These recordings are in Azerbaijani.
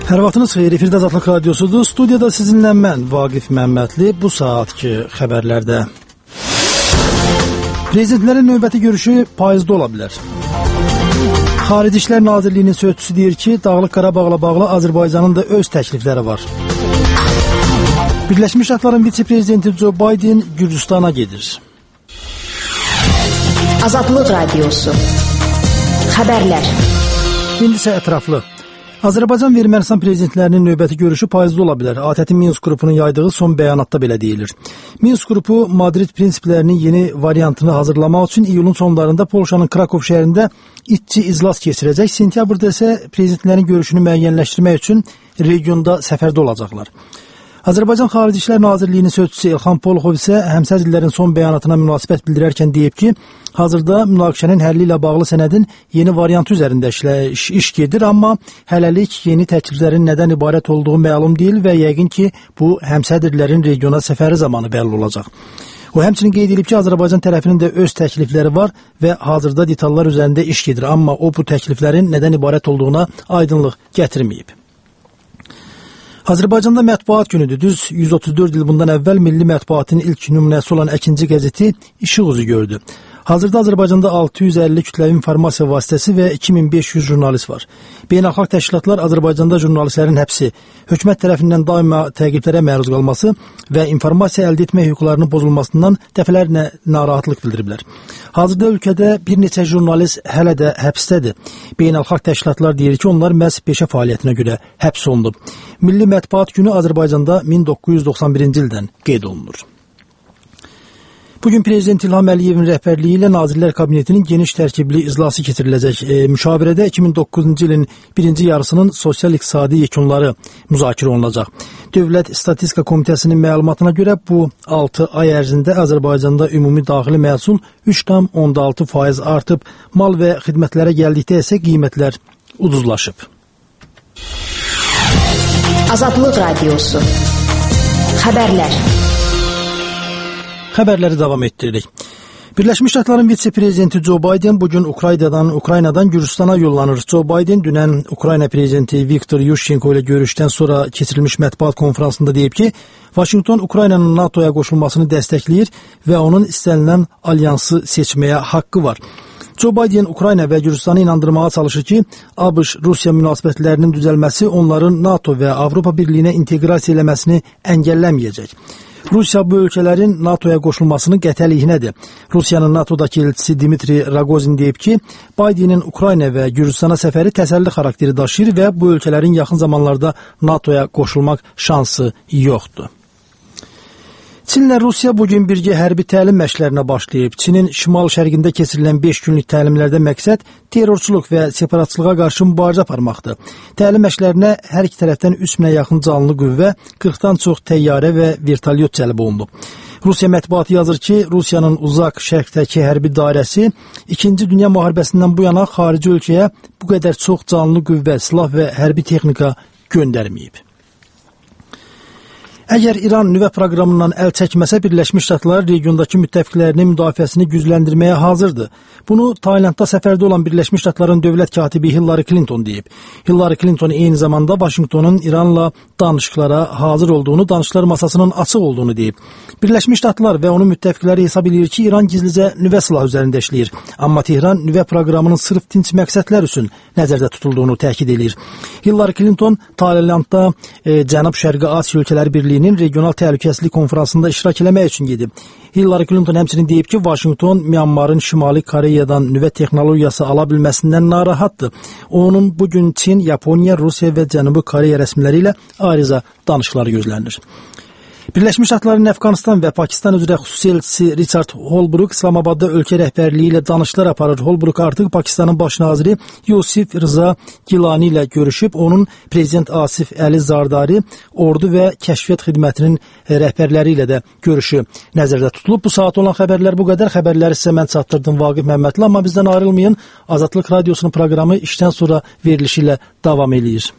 Hər vaxtınız xeyir, efirdə Azadlıq Radiosudur. Studiyada sizinlə mən, Vaqif Məmmədli, bu saatki xəbərlərdə. Prezidentlərin növbəti görüşü payızda ola bilər. Xarici İşlər Nazirliyinin sözçüsü deyir ki, Dağlıq Qarabağla bağlı Azərbaycanın da öz təklifləri var. Birləşmiş Ştatların vitse-prezidenti Joe Biden Gürcüstana gedir. Azadlıq Radiosu. Xəbərlər. İndi isə ətraflı. Azərbaycan və Ermənistan prezidentlərinin növbəti görüşü payızda ola bilər. ATƏT Minsk qrupunun yaydığı son bəyanatda belə deyilir. Minsk qrupu Madrid prinsiplərinin yeni variantını hazırlamaq üçün iyulun sonlarında Polşanın Krakow şəhərində iççi iclas keçirəcək. Sentyabrda isə prezidentlərin görüşünü müəyyənləşdirmək üçün regionda səfərdə olacaqlar. Azərbaycan Xarici İşlər Nazirliyinin sözçüsü Elxan Poluxov isə həmsədrlərin son bəyanatına münasibət bildirərkən deyib ki, hazırda münaqişənin həlli ilə bağlı sənədin yeni variantı üzərində iş gedir, amma hələlik yeni təkliflərin nədən ibarət olduğu məlum deyil və yəqin ki, bu həmsədrlərin regiona səfəri zamanı bəlli olacaq. O həmçinin qeyd edib ki, Azərbaycan tərəfinin də öz təklifləri var və hazırda detallar üzərində iş gedir, amma o bu təkliflərin nədən ibarət olduğuna aydınlıq gətirməyib. Azərbaycanda mətbuat günüdür. Düz 134 il bundan əvvəl milli mətbuatın ilk nümunəsi olan Əkinci qəzeti işıq üzü gördü. Hazırda Azərbaycanda 650 kütləvi informasiya vasitəsi və 2500 jurnalist var. Beynəlxalq təşkilatlar Azərbaycanda jurnalistlərin həbsi, hökumət tərəfindən daima təqiblərə məruz qalması və informasiya əldə etmə hüquqlarının pozulmasından dəfələrlə narahatlıq bildiriblər. Hazırda ölkədə bir neçə jurnalist hələ də həbsdədir. Beynəlxalq təşkilatlar deyir ki, onlar məhz peşə fəaliyyətinə görə həbs olunub. Milli Mətbuat Günü Azərbaycanda 1991-ci ildən qeyd olunur. Bugün Prezident İlham Əliyevin rəhbərliyi ilə Nazirlər Kabinetinin geniş tərkibli iclası keçiriləcək. Müşavirədə 2009-cu ilin birinci yarısının sosial-iqtisadi yekunları müzakirə olunacaq. Dövlət Statistika Komitəsinin məlumatına görə bu 6 ay ərzində Azərbaycanda ümumi daxili məhsul 3,6% artıb, mal və xidmətlərə gəldikdə isə qiymətlər ucuzlaşıb. Azadlıq Radiosu. Xəbərlər. Xəbərləri davam etdiririk. Birləşmiş Ştatların vitse-prezidenti Joe Biden bugün Ukraynadan Gürcüstana yollanır. Joe Biden dünən Ukrayna prezidenti Viktor Yushchenko ilə görüşdən sonra keçirilmiş mətbuat konferansında deyib ki, Vaşinqton Ukraynanın NATOya qoşulmasını dəstəkləyir və onun istənilən alyansı seçməyə haqqı var. Joe Biden Ukrayna və Gürcüstanı inandırmağa çalışır ki, ABŞ-Rusiya münasibətlərinin düzəlməsi onların NATO və Avropa Birliyinə inteqrasiya eləməsini əngəlləməyəcək. Rusiya bu ölkələrin NATOya qoşulmasını qətəliyinədir. Rusiyanın NATOdakı elçisi Dmitri Rogozin deyib ki, Bidenin Ukrayna və Gürcüstana səfəri təsəlli xarakteri daşıyır və bu ölkələrin yaxın zamanlarda NATOya qoşulmaq şansı yoxdur. Çinlə Rusiya bugün birgə hərbi təlim məşqlərinə başlayıb. Çinin şimal-şərqində keçirilən 5 günlük təlimlərdə məqsəd terrorçuluq və separatçılığa qarşı mübarizə aparmaqdır. Təlim məşqlərinə hər iki tərəfdən 3000-ə yaxın canlı qüvvə, 40-dan çox təyyarə və vertolyot cəlb olunub. Rusiya mətbuatı yazır ki, Rusiyanın uzaq şərqdəki hərbi dairəsi 2-ci Dünya müharibəsindən bu yana xarici ölkəyə bu qədər çox canlı qüvvə, silah və hərbi texnika göndərməyib. Əgər İran nüvə proqramından əl çəkməsə, Birləşmiş Ştatlar regiondakı müttəfiqlərinin müdafiəsini gücləndirməyə hazırdır. Bunu Taylandda səfərdə olan Birləşmiş Ştatların dövlət katibi Hillary Clinton deyib. Hillary Clinton eyni zamanda Vaşinqtonun İranla danışıqlara hazır olduğunu, danışıqlar masasının açıq olduğunu deyib. Birləşmiş Ştatlar və onun müttəfiqləri hesab edir ki, İran gizlicə nüvə silahı üzərində işləyir. Amma Tehran nüvə proqramının sırf dinc məqsədlər üçün nəzərdə tutulduğunu təkid edir. Hillary Clinton Taylandda Cənub-Şərqi Asiya Ölkələri Birliyinin regional təhlükəsizlik konferansında iştirak eləmək üçün gedib. Hillary Clinton həmçinin deyib ki, Vaşinqton Myanmarın Şimali Koreyadan nüvə texnologiyası ala bilməsindən narahatdır. Onun bugün Çin, Yaponiya, Rusiya və Cənubi Koreya rəsmiləri ilə ayrıca danışıqları gözlənilir. Birləşmiş Ştatların Əfqanistan və Pakistan üzrə xüsusi elçisi Richard Holbrooke İslamabadda ölkə rəhbərliyi ilə danışıqlar aparır. Holbrooke artıq Pakistanın baş naziri Yusif Rıza Gilani ilə görüşüb. Onun Prezident Asif Əli Zardari, ordu və kəşfiyyat xidmətinin rəhbərləri ilə də görüşü nəzərdə tutulub. Bu saat olan xəbərlər bu qədər. Xəbərləri sizə mən çatdırdım Vaqif Məmmədli, amma bizdən ayrılmayın. Azadlıq Radiosunun proqramı işdən sonra verilişi ilə davam edir.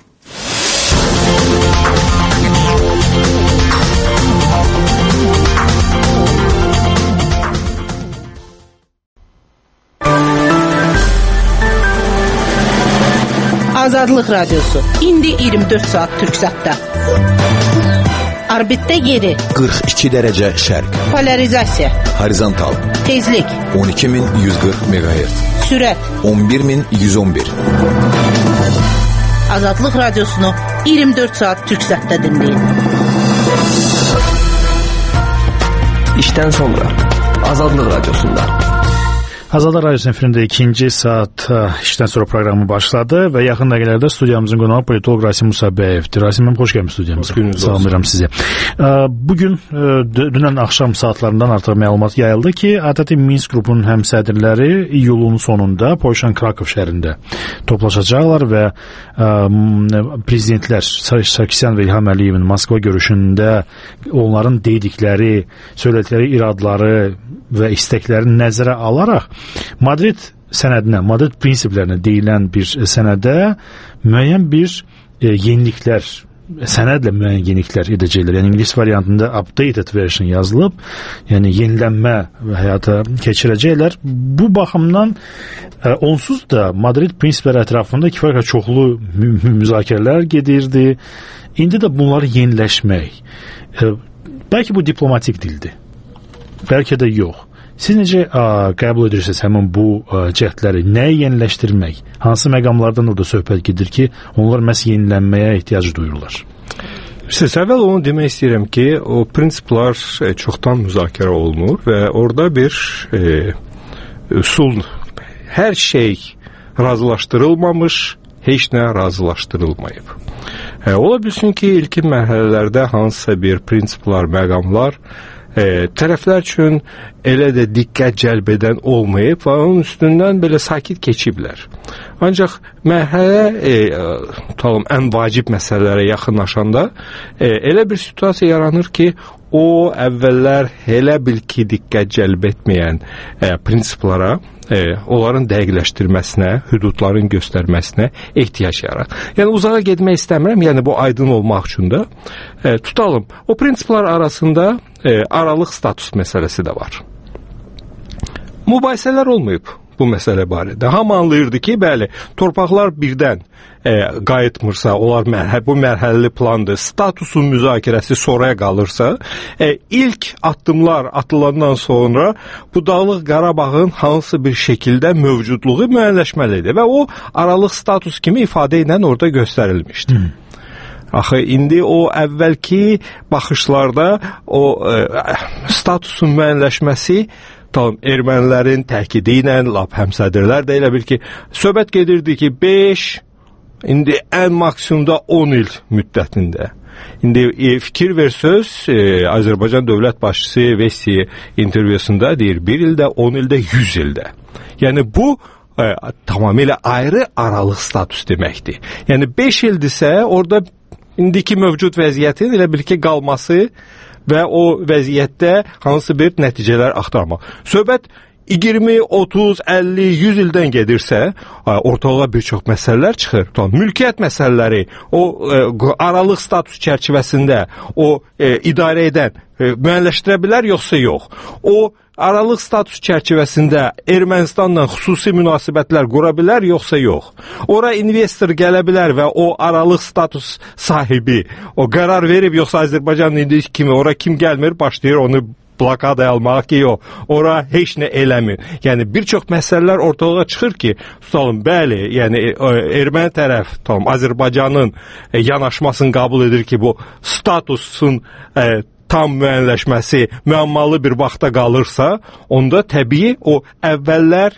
Azadlıq Radiosu. İndi 24 saat Türksatda. Orbitdə yeri 42 dərəcə şərq. Polarizasiya. Horizontal. Tezlik 12140 MHz. Sürət 11111. Azadlıq Radiosunu 24 saat Türksatda dinləyin. İşdən sonra Azadlıq Radiosunda. Azadlıq Radiosunun efirində ikinci saat işdən sonra proqramı başladı və yaxın dəqiqələrdə studiyamızın qonağı politolog Rasim Musabəyevdir. Rasim, xoş gəlmişsiniz studiyamıza. Salamlayıram sizi. Bugün dünən axşam saatlarından artıq məlumat yayıldı ki, ATƏT Minsk qrupunun həmsədrləri iyulun sonunda Polşanın Krakov şəhərində toplaşacaqlar və prezidentlər Sarkisyan və İlham Əliyevin Moskva görüşündə onların dedikləri, söylədikləri iradları və istəkləri nəzərə alaraq Madrid sənədinə, Madrid prinsiplərinə deyilən bir sənədə müəyyən bir yeniliklər, sənədlə müəyyən yeniliklər edəcəklər. Yəni ingilis variantında updated version yazılıb, yəni yenilənmə həyata keçirəcəklər. Bu baxımdan onsuz da Madrid prinsipləri ətrafında kifayət çoxlu müzakirələr gedirdi. İndi də bunları yeniləşmək, bəlkə bu diplomatik dildir, bəlkə də yox. Siz necə qəbul edirsiniz həmin bu cəhdləri? Nəyi yeniləşdirmək? Hansı məqamlardan orada söhbət gedir ki, onlar məhz yenilənməyə ehtiyac duyurlar? Siz əvvəl onu demək istəyirəm ki, o prinsiplər çoxdan müzakirə olunur və orada bir üsul, hər şey razılaşdırılmamış, heç nə razılaşdırılmayıb. Ola bilsin ki, ilkin mərhələlərdə hansısa bir prinsiplər, məqamlar tərəflər üçün elə də diqqət cəlb edən olmayıb və onun üstündən belə sakit keçiblər. Ancaq mərhələ ən vacib məsələlərə yaxınlaşanda elə bir situasiya yaranır ki, o əvvəllər elə bil ki diqqət cəlb etməyən prinsiplara, onların dəqiqləşdirməsinə, hüdudların göstərməsinə ehtiyac yarar. Yəni uzağa getmək istəmirəm, yəni bu aydın olmaq üçün də tutalım. O prinsiplər arasında aralıq status məsələsi də var. Mübahisələr olmayıb bu məsələ barədə. Hamı anlayırdı ki, bəli, torpaqlar birdən qayıtmırsa, onlar bu mərhələli plandır, statusun müzakirəsi sonraya qalırsa, ilk addımlar atılandan sonra bu Dağlıq Qarabağın hansı bir şəkildə mövcudluğu müəyyənləşməlidir və o aralıq status kimi ifadə ilə orada göstərilmişdir. Axı, indi o əvvəlki baxışlarda o statusun müəyyənləşməsi ermənilərin təkidi ilə, lap həmsədrlər də elə bil ki, söhbət gedirdi ki, 5, indi ən maksimumda 10 il müddətində. İndi fikir versöz, Azərbaycan dövlət başçısı Vesti intervyusunda deyir, 1 ildə, 10 ildə, 100 ildə. Yəni bu tamamilə ayrı aralıq status deməkdir. Yəni 5 ildirsə, orada indiki mövcud vəziyyətin elə bil ki qalması və o vəziyyətdə hansı bir nəticələr axtarmaq. Söhbət 20, 30, 50, 100 ildən gedirsə, ortalığa bir çox məsələlər çıxır. Mülkiyyət məsələləri, o aralıq status çərçivəsində o idarə edən müəyyənləşdirə bilər, yoxsa yox. O aralıq status çərçivəsində Ermənistanla xüsusi münasibətlər qura bilər, yoxsa yox. Ora investor gələ bilər və o aralıq status sahibi o qərar verib, yoxsa Azərbaycan indi kimi ora kim gəlmir, başlayır onu blokada almaq ki, yox, ora heç nə eləmir. Yəni, bir çox məsələlər ortalığa çıxır ki, tutalım, bəli, yəni, erməni tərəf, Azərbaycanın yanaşmasını qəbul edir ki, bu statusun tam müəyyənləşməsi müəmmalı bir vaxta qalırsa, onda təbii o əvvəllər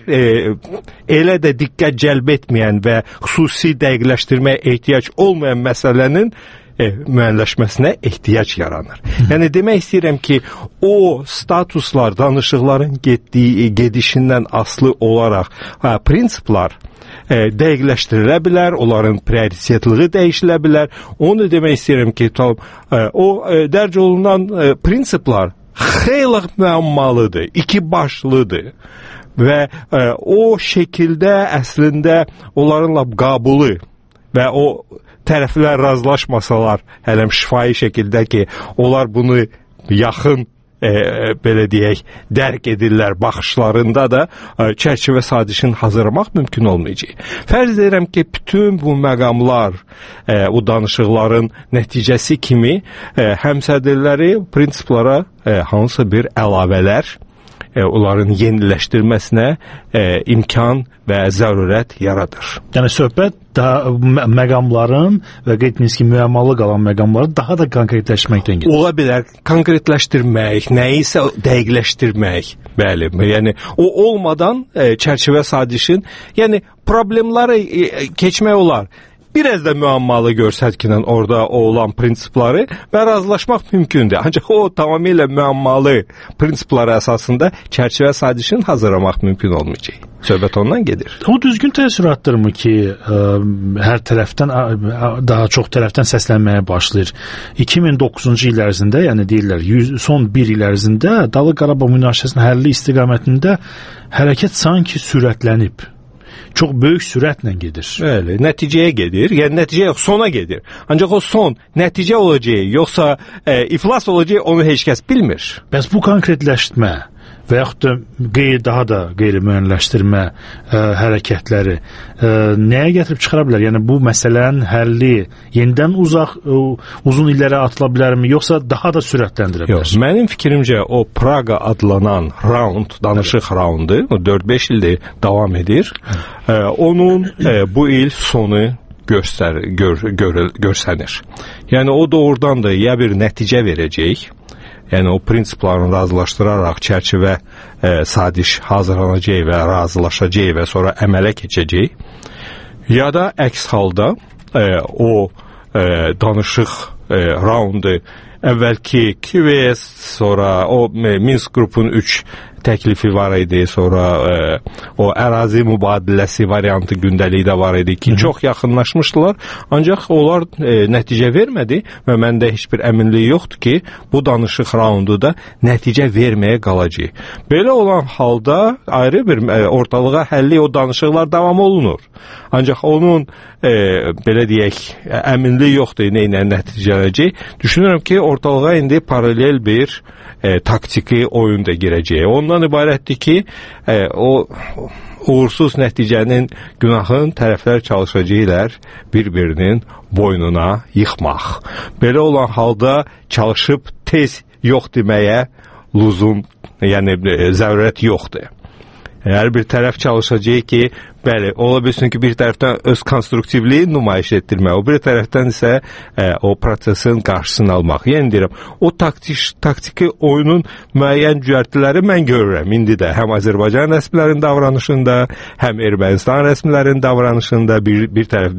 elə də diqqət cəlb etməyən və xüsusi dəqiqləşdirməyə ehtiyac olmayan məsələnin müəyyənləşməsinə ehtiyac yaranır. Yəni demək istəyirəm ki, o statuslar, danışıqların gedişindən asılı olaraq prinsiplər dəqiqləşdirilə bilər, onların prioritetliyi dəyişilə bilər. Onu demək istəyirəm ki, o dərc olunan prinsiplər xeyli müəmmalıdır, iki başlıdır və o şəkildə əslində onlarınla qəbulu və o tərəflər razılaşmasalar, hələm şifahi şəkildə ki, onlar bunu yaxın belə deyək, dərk edirlər baxışlarında da çərçivə sazişini hazırlamaq mümkün olmayacaq. Fərz edirəm ki, bütün bu məqamlar, bu danışıqların nəticəsi kimi həmsədrləri prinsiplara hansısa bir əlavələr, onların yeniləşdirməsinə imkan və zərurət yaradır. Yəni söhbət daha məqamların və qeyd etdiyiniz kimi müəmmalı qalan məqamları daha da konkretləşməkdən gedir. Ola bilər konkretləşdirmək, nəyisə dəqiqləşdirmək. Bəli, yəni o olmadan çərçivə sazişin, yəni problemləri keçmək olar. Biraz da müəmmalı görsətklə orada olan prinsipləri və razılaşmaq mümkündür. Ancaq o tamamilə müəmmalı prinsipləri əsasında çərçivə sazişini hazırlamaq mümkün olmayacaq. Söhbət ondan gedir. O düzgün təəssüratdırmı ki, hər tərəfdən, daha çox tərəfdən səslənməyə başlayır. 2009-cu il ərzində, yəni deyirlər, son bir il ərzində Dağlıq Qarabağ münaqişəsinin həlli istiqamətində hərəkət sanki sürətlənib. Çox böyük sürətlə gedir. Bəli, nəticəyə gedir. Yəni nəticə yox, sona gedir. Ancaq o son nəticə olacaq, yoxsa iflas olacaq, onu heç kəs bilmir. Bəs bu konkretləşdirmə və yaxud da daha da qeyri-müəyyənləşdirmə hərəkətləri nəyə gətirib çıxara bilər? Yəni bu məsələnin həlli yenidən uzun illərə atıla bilərmi, yoxsa daha da sürətləndirə bilər? Yox, mənim fikrimcə o Praqa adlanan raund, danışıq raundu, o 4-5 ildir davam edir. Onun bu il sonu görsənir. Yəni o doğrudan da ya bir nəticə verəcək, yəni o prinsiplərini razılaşdıraraq çərçivə saziş hazırlanacaq və razılaşacaq və sonra əmələ keçəcək. Ya da əks halda o danışıq raundu əvvəlki QVS, sonra o Minsk qrupun 3 təklifi var idi, sonra o ərazi mübadiləsi variantı gündəlikdə var idi ki, çox yaxınlaşmışdılar, ancaq onlar nəticə vermədi və məndə heç bir əminlik yoxdur ki, bu danışıq raundu da nəticə verməyə qalacaq. Belə olan halda ayrı bir ortalığa həlli o danışıqlar davam olunur. Ancaq onun belə deyək, əminlik yoxdur nə nəticələcək. Düşünürəm ki, ortalığa indi paralel bir taktiki oyun da girəcək. Ondan ibarətdir ki, o uğursuz nəticənin, günahın tərəflər çalışacaqlar bir-birinin boynuna yıxmaq. Belə olan halda çalışıb tez yox deməyə lüzum, yəni zərurət yoxdur. Hər bir tərəf çalışacaq ki, bəli, ola bilsin ki, bir tərəfdən öz konstruktivliyi nümayiş etdirmək, o bir tərəfdən isə o prosesin qarşısını almaq. Yəni deyirəm, o taktiki oyunun müəyyən cüərtiləri mən görürəm indi də. Həm Azərbaycan rəsmilərinin davranışında, həm Ermənistan rəsmilərinin davranışında bir tərəf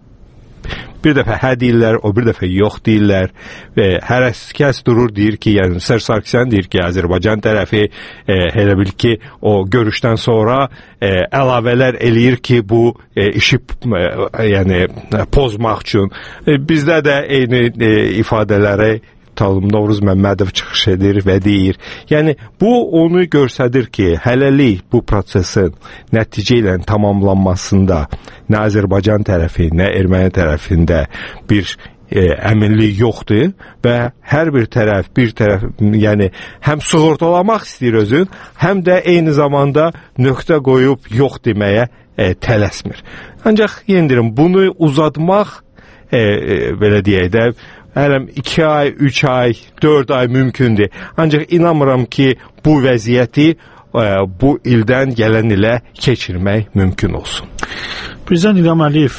bir dəfə hə deyirlər, o bir dəfə yox deyirlər və hər kəs durur deyir ki, yəni Serj Sarkisyan deyir ki, Azərbaycan tərəfi elə bil ki, o görüşdən sonra əlavələr eləyir ki, bu işi yəni pozmaq üçün. Bizdə də eyni ifadələri Talım Novruz Məmmədov çıxış edir və deyir. Yəni, bu onu göstərir ki, hələlik bu prosesin nəticə ilə tamamlanmasında nə Azərbaycan tərəfi, nə Erməni tərəfində bir əminlik yoxdur və hər bir tərəf, yəni həm sığortalamaq istəyir özün, həm də eyni zamanda nöqtə qoyub yox deməyə tələsmir. Ancaq yendirim, bunu uzatmaq, belə deyək də, hələm 2 ay, 3 ay, 4 ay mümkündür. Ancaq inanmıram ki, bu vəziyyəti bu ildən gələn ilə keçirmək mümkün olsun. Prezident İlham Əliyev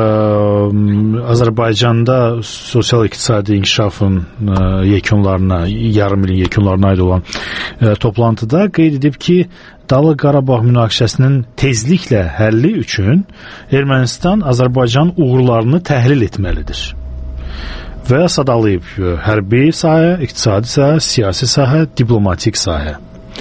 Azərbaycanda sosial-iqtisadi inkişafın yekunlarına, yarım ilin yekunlarına aid olan toplantıda qeyd edib ki, Dağlıq Qarabağ münaqişəsinin tezliklə həlli üçün Ermənistan Azərbaycan uğurlarını təhlil etməlidir. Və sadalayıb hərbi sahə, iqtisadi sahə, siyasi sahə, diplomatik sahə.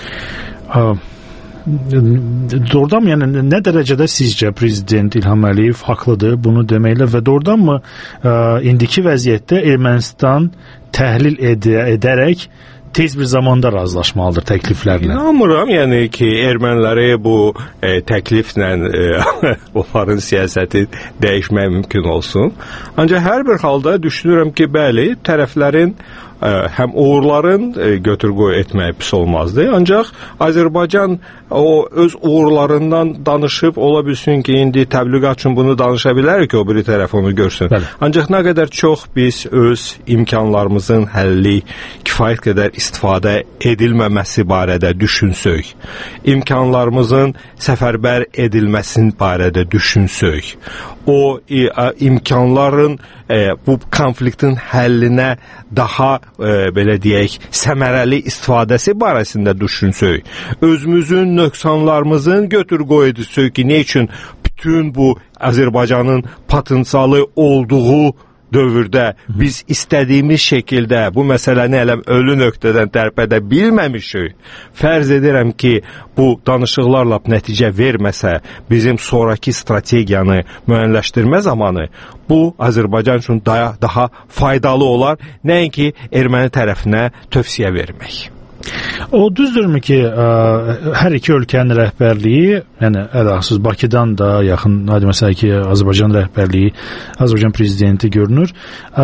Doğrudan, yəni nə dərəcədə sizcə Prezident İlham Əliyev haqlıdır bunu deməklə və doğrudanmı indiki vəziyyətdə Ermənistan təhlil edərək tez bir zamanda razılaşmalıdır təkliflərlə? İnanmıram, yəni ki, erməniləri bu təkliflə onların siyasəti dəyişmək mümkün olsun. Ancaq hər bir halda düşünürəm ki, bəli, tərəflərin həm uğurların götür-qoy etməyi pis olmazdı. Ancaq Azərbaycan o öz uğurlarından danışıb, ola bilsin ki, indi təbliğat üçün bunu danışa bilərik ki, o biri tərəf onu görsün. Bəli. Ancaq nə qədər çox biz öz imkanlarımızın həlli, kifayət qədər istifadə edilməməsi barədə düşünsək, imkanlarımızın səfərbər edilməsinin barədə düşünsək, o imkanların bu konfliktin həllinə daha belə deyək, səmərəli istifadəsi barəsində düşünsək, özümüzün nöqsanlarımızın götür-qoy edirsək ki, nə üçün bütün bu Azərbaycanın potensialı olduğu dövrdə biz istədiyimiz şəkildə bu məsələni eləm ölü nöqtədən tərpədə bilməmişik. Fərz edirəm ki, bu danışıqlarla nəticə verməsə, bizim sonraki strategiyanı müəyyənləşdirmə zamanı bu Azərbaycan üçün daha faydalı olar, nəinki erməni tərəfinə tövsiyə vermək. O düzdürmü ki, hər iki ölkənin rəhbərliyi, yəni əlaqəsiz Bakıdan da yaxın, hadi məsələn ki, Azərbaycan rəhbərliyi, Azərbaycan prezidenti görünür,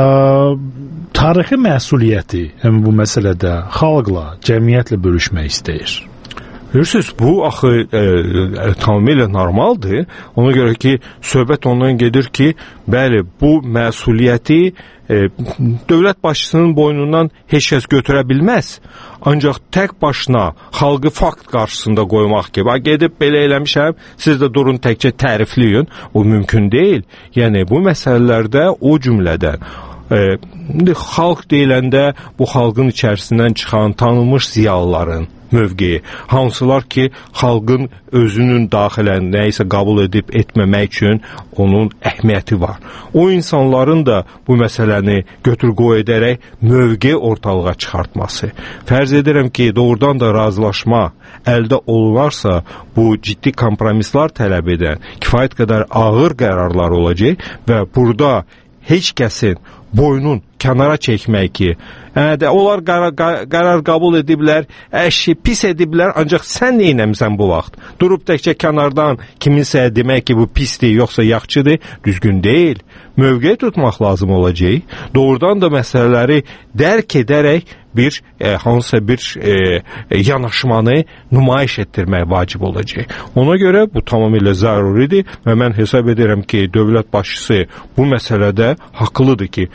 tarixi məsuliyyəti bu məsələdə xalqla, cəmiyyətlə bölüşmək istəyir. Görürsünüz, bu axı tamamilə normaldır. Ona görə ki, söhbət ondan gedir ki, bəli, bu məsuliyyəti dövlət başçısının boynundan heç kəs götürə bilməz. Ancaq tək başına xalqı fakt qarşısında qoymaq ki, gedib belə eləmişəm, siz də durun təkcə tərifləyin, o mümkün deyil. Yəni, bu məsələlərdə o cümlədən xalq deyiləndə bu xalqın içərisindən çıxan tanınmış ziyalıların mövqeyi, hansılar ki, xalqın özünün daxilən nəyisə qəbul edib etməmək üçün onun əhəmiyyəti var. O insanların da bu məsələni götür-qoy edərək mövqe ortalığa çıxartması. Fərz edirəm ki, doğrudan da razılaşma əldə olunarsa, bu ciddi kompromislar tələb edən kifayət qədər ağır qərarlar olacaq və burada heç kəsin boynun kənara çəkmək ki, onlar qərar qəbul ediblər, pis ediblər, ancaq sən nə eləmsən bu vaxt? Durub təkcə kənardan kiminsə demək ki, bu pisdir, yoxsa yaxşıdır, düzgün deyil. Mövqe tutmaq lazım olacaq. Doğrudan da məsələləri dərk edərək hansısa bir yanaşmanı nümayiş etdirmək vacib olacaq. Ona görə bu tamamilə zəruridir və mən hesab edirəm ki, dövlət başçısı bu məsələdə haqlıdır ki,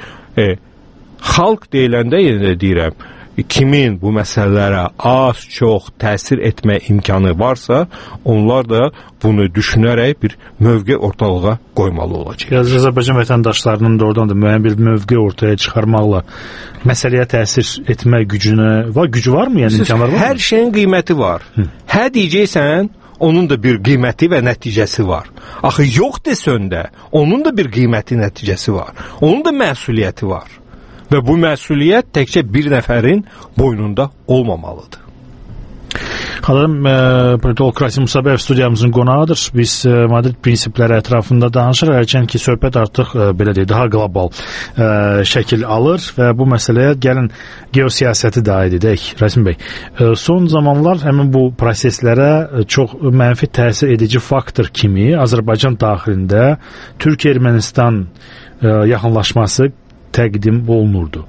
xalq deyiləndə yenə deyirəm, kimin bu məsələlərə az-çox təsir etmə imkanı varsa, onlar da bunu düşünərək bir mövqe ortalığa qoymalı olacaq. Azərbaycan vətəndaşlarının da oradan da müəyyən bir mövqe ortaya çıxarmaqla məsələyə təsir etmə gücü varmı? Yəni imkanlar varmı? Hər şeyin qiyməti var. Hə deyəcəksən, onun da bir qiyməti və nəticəsi var. Axı yox desən də, onun da bir qiyməti, nəticəsi var. Onun da məsuliyyəti var. Və bu məsuliyyət təkcə bir nəfərin boynunda olmamalıdır. Xanım, politolog Rasim Musabəyev studiyamızın qonağıdır. Biz Madrid prinsipləri ətrafında danışırıq. Hərçənd ki, söhbət artıq belə deyək, daha qlobal şəkil alır və bu məsələyə gəlin geosiyasəti dair edək. Rasim bəy, son zamanlar həmin bu proseslərə çox mənfi təsir edici faktor kimi Azərbaycan daxilində Türkiyə-Ermənistan yaxınlaşması təqdim olunurdu.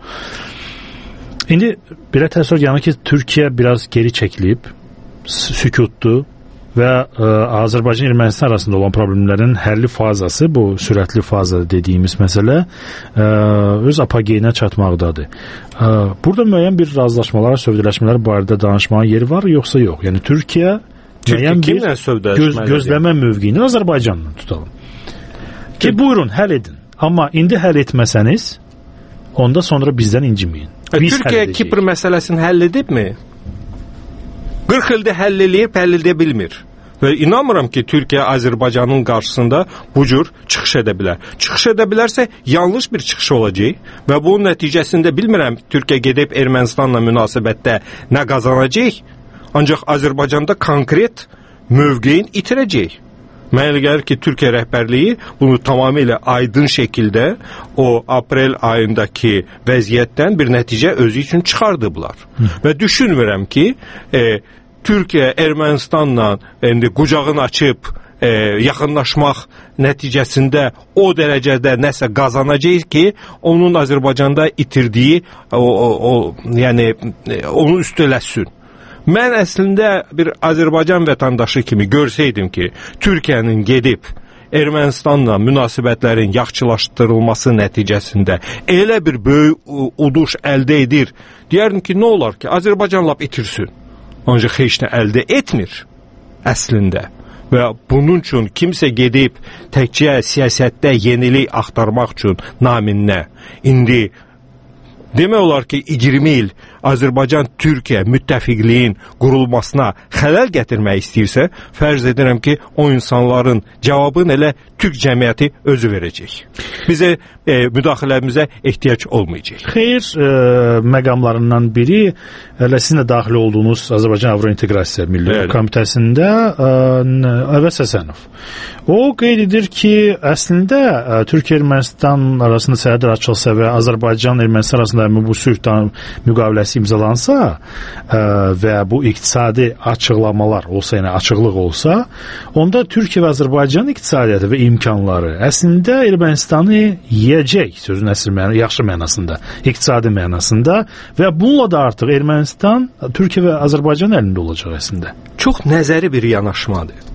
İndi belə təsəvvür yanı ki, Türkiyə biraz geri çəkilib, sükutdu və Azərbaycan-Ermənistan arasında olan problemlərin həlli fazası, bu sürətli faza dediyimiz məsələ öz apogeyinə çatmaqdadır. Burada müəyyən bir razılaşmalar, sövdələşmələr barədə danışmanın yeri var, yoxsa yox? Yəni Türkiyə müəyyən bir gözləmə mövqeyini Azərbaycanla tutalım. Ki, buyurun, həll edin. Amma indi həll etməsəniz, onda sonra bizdən inciməyin. Türkiyə Kipr məsələsini həll edibmi? 40 ildə həll edə bilmir. Və inanmıram ki, Türkiyə Azərbaycanın qarşısında bu cür çıxış edə bilər. Çıxış edə bilərsə, yanlış bir çıxış olacaq və bunun nəticəsində bilmirəm, Türkiyə gedib Ermənistanla münasibətdə nə qazanacaq, ancaq Azərbaycanda konkret mövqeyin itirəcək. Mənə elə gəlir ki, Türkiyə rəhbərliyi bunu tamamilə aydın şəkildə o aprel ayındakı vəziyyətdən bir nəticə özü üçün çıxardıblar. Və düşünmürəm ki, Türkiyə Ermənistanla qucağını açıb yaxınlaşmaq nəticəsində o dərəcədə nəsə qazanacaq ki, onun Azərbaycanda itirdiyi yəni onu üstələsin. Mən əslində bir Azərbaycan vətəndaşı kimi görsəydim ki, Türkiyənin gedib Ermənistanla münasibətlərin yaxşılaşdırılması nəticəsində elə bir böyük uduş əldə edir, deyərdim ki, nə olar ki, Azərbaycan lap itirsin. Ancaq heç nə əldə etmir əslində. Və bunun üçün kimsə gedib təkcə siyasətdə yenilik axtarmaq üçün naminə indi demək olar ki, 20 il Azərbaycan-Türkiyə müttəfiqliyin qurulmasına xələl gətirmək istəyirsə, fərz edirəm ki, o insanların cavabını elə Türk cəmiyyəti özü verəcək. Bizə müdaxiləmizə ehtiyac olmayacaq. Xeyr, məqamlarından biri elə sizin də daxil olduğunuz Azərbaycan Avrointeqrasiya Milli Komitəsində Əvəz Həsənov. O qeyd edir ki, əslində Türkiyə-Ermənistan arasında sərhədlər açılsa və Azərbaycan-Ermənistan arasında bu sülh müqaviləsi imzalansa və bu iqtisadi açıqlamalar olsa, yəni açıqlıq olsa, onda Türkiyə və Azərbaycan iqtisadiyyatı və imkanları əslində Ermənistanı yiyəcək, sözün yaxşı mənasında, iqtisadi mənasında və bununla da artıq Ermənistan Türkiyə və Azərbaycan əlində olacaq əslində. Çox nəzəri bir yanaşmadır.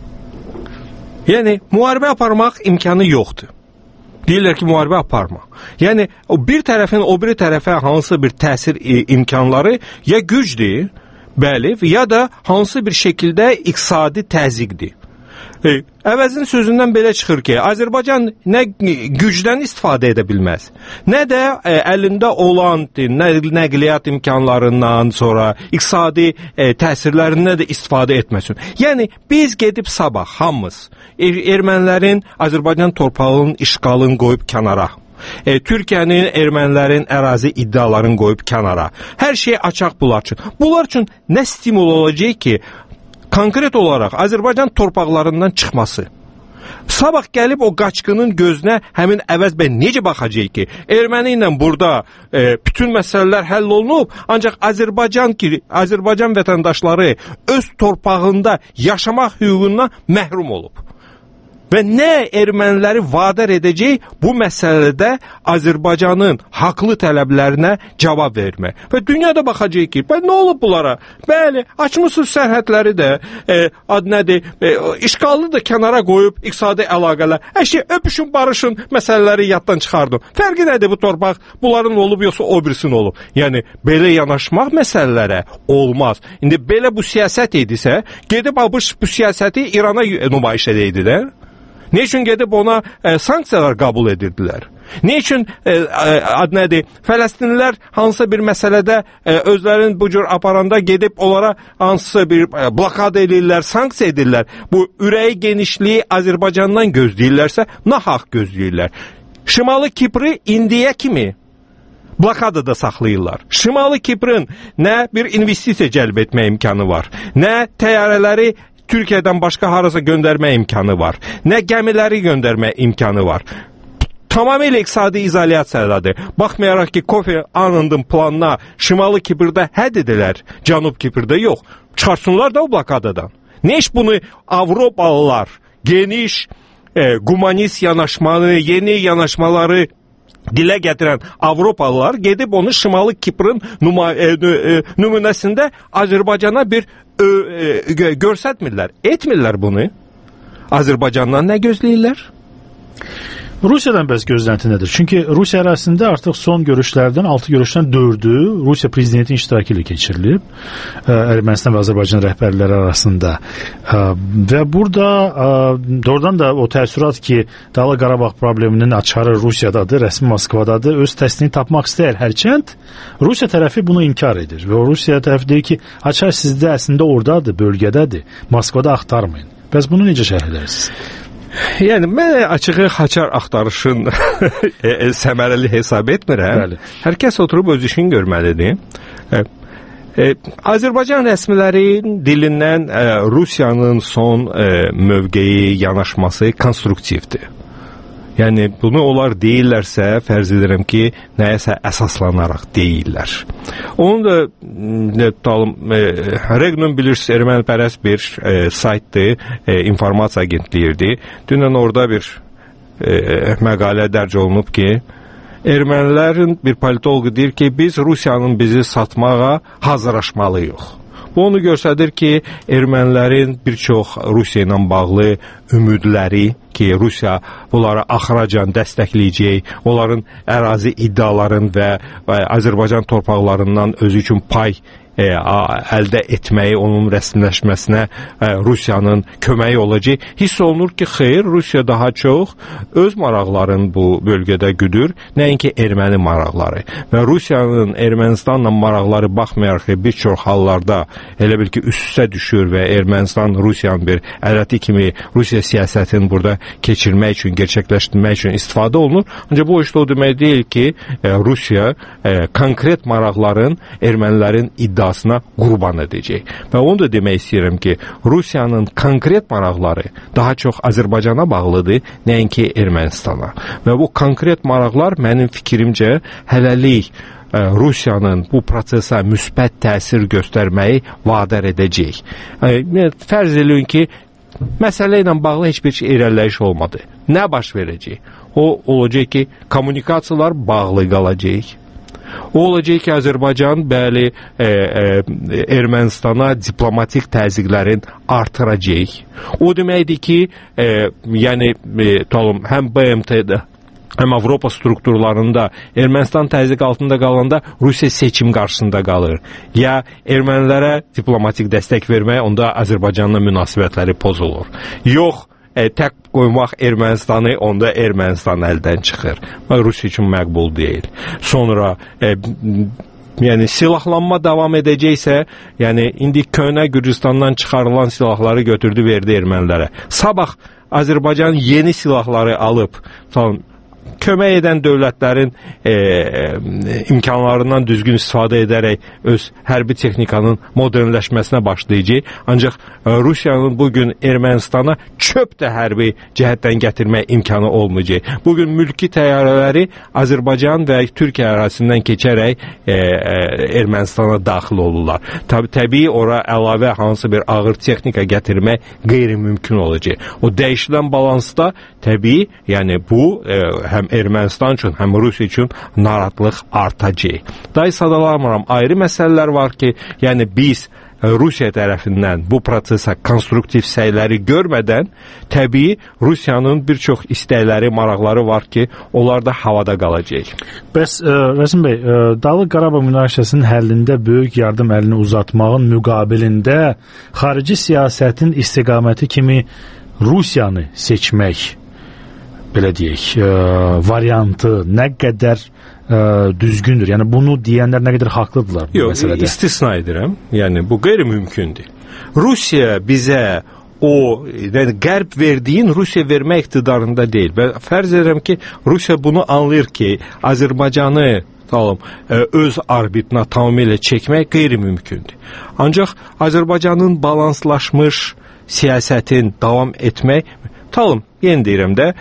Yəni, müharibə aparmaq imkanı yoxdur. Deyirlər ki, müharibə aparma. Yəni, bir tərəfin o biri tərəfə hansı bir təsir imkanları ya gücdür, bəli, ya da hansı bir şəkildə iqtisadi təzyiqdir. Əvəzin sözündən belə çıxır ki, Azərbaycan nə gücdən istifadə edə bilməz, nə də əlində olan nəqliyyat imkanlarından sonra iqtisadi təsirlərindən də istifadə etməsin. Yəni, biz gedib sabah hamımız ermənilərin Azərbaycan torpağının işğalını qoyub kənara, Türkiyənin ermənilərin ərazi iddialarını qoyub kənara, hər şey açaq bunlar üçün. Bunlar üçün nə stimul olacaq ki, konkret olaraq Azərbaycan torpaqlarından çıxması. Sabah gəlib o qaçqının gözünə həmin Əvəz bəy necə baxacaq ki, erməni ilə burada bütün məsələlər həll olunub, ancaq Azərbaycan vətəndaşları öz torpağında yaşamaq hüququndan məhrum olub. Və nə erməniləri vadar edəcək bu məsələdə Azərbaycanın haqlı tələblərinə cavab vermək. Və dünyada baxacaq ki, nə olub bunlara? Bəli, açmışsınız sərhədləri də, işğalı da kənara qoyub iqtisadi əlaqələr. Öpüşün, barışın məsələləri yaddan çıxardım. Fərqi nədir bu torpaq? Bunların olub yoxsa o birisinin olub? Yəni, belə yanaşmaq məsələlərə olmaz. İndi belə bu siyasət edisə, gedib ABŞ bu siyasəti İrana nümayiş edəydi də. Ne üçün gedib ona sanksiyalar qəbul edirdilər? Ne üçün Fələstinlilər hansısa bir məsələdə özlərini bu cür aparanda gedib onlara hansısa bir blokad edirlər, sanksiya edirlər? Bu ürəyi genişliyi Azərbaycandan gözləyirlərsə, nahaq gözləyirlər. Şimalı Kiprı indiyə kimi blokadada saxlayırlar. Şimalı Kiprın nə bir investisiya cəlb etmə imkanı var, nə təyyarələri Türkiyədən başqa harasa göndərmə imkanı var, nə gəmiləri göndərmə imkanı var. Tamamilə iqtisadi izolyasiyadadır. Baxmayaraq ki, Kofi Annan'ın planına Şimalı Kiprdə hədd edilər, Cənub Kiprdə yox. Çıxarsınlar da o blokadadan. Ne iş bunu Avropalılar geniş, humanist yanaşmaları, yeni yanaşmaları dilə gətirən Avropalılar gedib onu Şimalı Kiprın nümunəsində Azərbaycana bir görsətmirlər. Etmirlər bunu. Azərbaycandan nə gözləyirlər? Rusiyadan bəs gözlənti nədir? Çünki Rusiya arasında artıq son görüşlərdən 6 görüşdən 4'ü Rusiya prezidentinin iştirakı ilə keçirilib. Ermənistan və Azərbaycan rəhbərləri arasında. Və burada doğrudan da o təəssürat ki, Dağlıq Qarabağ probleminin açarı Rusiyadadır, rəsmi Moskvadadır, öz təsdiqini tapmaq istəyir hərçənd. Rusiya tərəfi bunu inkar edir. Və Rusiya tərəfi deyir ki, açar sizdə əslində oradadır, bölgədədir. Moskvada axtarmayın. Bəs bunu necə şərh edərsiniz? Yəni, mən açığı Haçar axtarışın səmərəli hesab etmirəm. Bəli. Hər kəs oturub öz işini görməlidir. Azərbaycan rəsmilərin dilindən Rusiyanın son mövqeyi, yanaşması konstruktivdir. Yəni bunu onlar deyirlərsə, fərz edirəm ki, nəyəsə əsaslanaraq deyirlər. Onun da Regnum bilirsiniz, ermənipərəst bir saytdır, informasiya agentliyidir. Dünən orada bir məqalə dərc olunub ki, ermənilərin bir politoloqu deyir ki, biz Rusiyanın bizi satmağa hazırlaşmalıyıq. Bu onu göstərir ki, ermənilərin bir çox Rusiya ilə bağlı ümidləri ki, Rusiya bunları axıracan dəstəkləyəcək, onların ərazi iddiaların və Azərbaycan torpaqlarından özü üçün pay əldə etməyi, onun rəsmiləşməsinə Rusiyanın köməyi olacaq. Hiss olunur ki, xeyr, Rusiya daha çox öz maraqlarını bu bölgədə güdür, nəinki erməni maraqları. Və Rusiyanın Ermənistanla maraqları baxmayaraq ki, bir çox hallarda elə bil ki, üst-üstə düşür və Ermənistan Rusiyanın bir ələti kimi Rusiya siyasətini burada keçirmək üçün, gerçəkləşdirmək üçün istifadə olunur. Ancaq bu işte o demək deyil ki, Rusiya konkret maraqların ermənilərin iddiasına qurban edəcək. Və onu da demək istəyirəm ki, Rusiyanın konkret maraqları daha çox Azərbaycana bağlıdır, nəinki Ermənistana. Və bu konkret maraqlar mənim fikrimcə hələlik Rusiyanın bu prosesə müsbət təsir göstərməyi vadar edəcək. Fərz edin ki, məsələ ilə bağlı heç bir irəliləyiş olmadı. Nə baş verəcək? O olacaq ki, kommunikasiyalar bağlı qalacaq. O olacaq ki, Azərbaycan bəli Ermənistana diplomatik təzyiqlərin artıracaq. O deməkdir ki, yəni həm BMT-də, həm Avropa strukturlarında Ermənistan təzyiq altında qalanda Rusiya seçim qarşısında qalır. Ya ermənilərə diplomatik dəstək vermək, onda Azərbaycanla münasibətləri pozulur. Yox, tək qoymaq Ermənistanı, onda Ermənistan əldən çıxır. Rusiya üçün məqbul deyil. Sonra yəni silahlanma davam edəcəksə, yəni indi köhnə Gürcüstandan çıxarılan silahları götürdü, verdi ermənilərə. Sabah Azərbaycan yeni silahları alıb, kömək edən dövlətlərin imkanlarından düzgün istifadə edərək öz hərbi texnikanın modernləşməsinə başlayacaq. Ancaq Rusiyanın bugün Ermənistana çöp də hərbi cəhətdən gətirmək imkanı olmayacaq. Bugün mülki təyyarələri Azərbaycan və Türkiyə ərazisindən keçərək Ermənistana daxil olurlar. Təbii ora əlavə hansı bir ağır texnika gətirmək qeyri-mümkün olacaq. O dəyişilən balansda təbii, yəni bu həm Ermənistan üçün, həm Rusiya üçün narahatlıq artacaq. Daha sadalamıram, ayrı məsələlər var ki, yəni biz Rusiya tərəfindən bu prosesə konstruktiv səyləri görmədən, təbii Rusiyanın bir çox istəkləri, maraqları var ki, onlar da havada qalacaq. Bəs Rəsim bəy, Dağlıq Qarabağ münaqişəsinin həllində böyük yardım əlini uzatmağın müqabilində xarici siyasətin istiqaməti kimi Rusiyanı seçmək, belə deyək, variantı nə qədər düzgündür? Yəni bunu deyənlər nə qədər haqlıdırlar bu məsələdə? Yox, istisna edirəm. Yəni bu qeyri-mümkündür. Rusiya bizə yəni Qərb verdiyin Rusiya vermək iqtidarında deyil. Və fərz edirəm ki, Rusiya bunu anlayır ki, Azərbaycanı öz orbitinə tamamilə çəkmək qeyri-mümkündür. Ancaq Azərbaycanın balanslaşmış siyasətin davam etmək, yeni deyirəm də,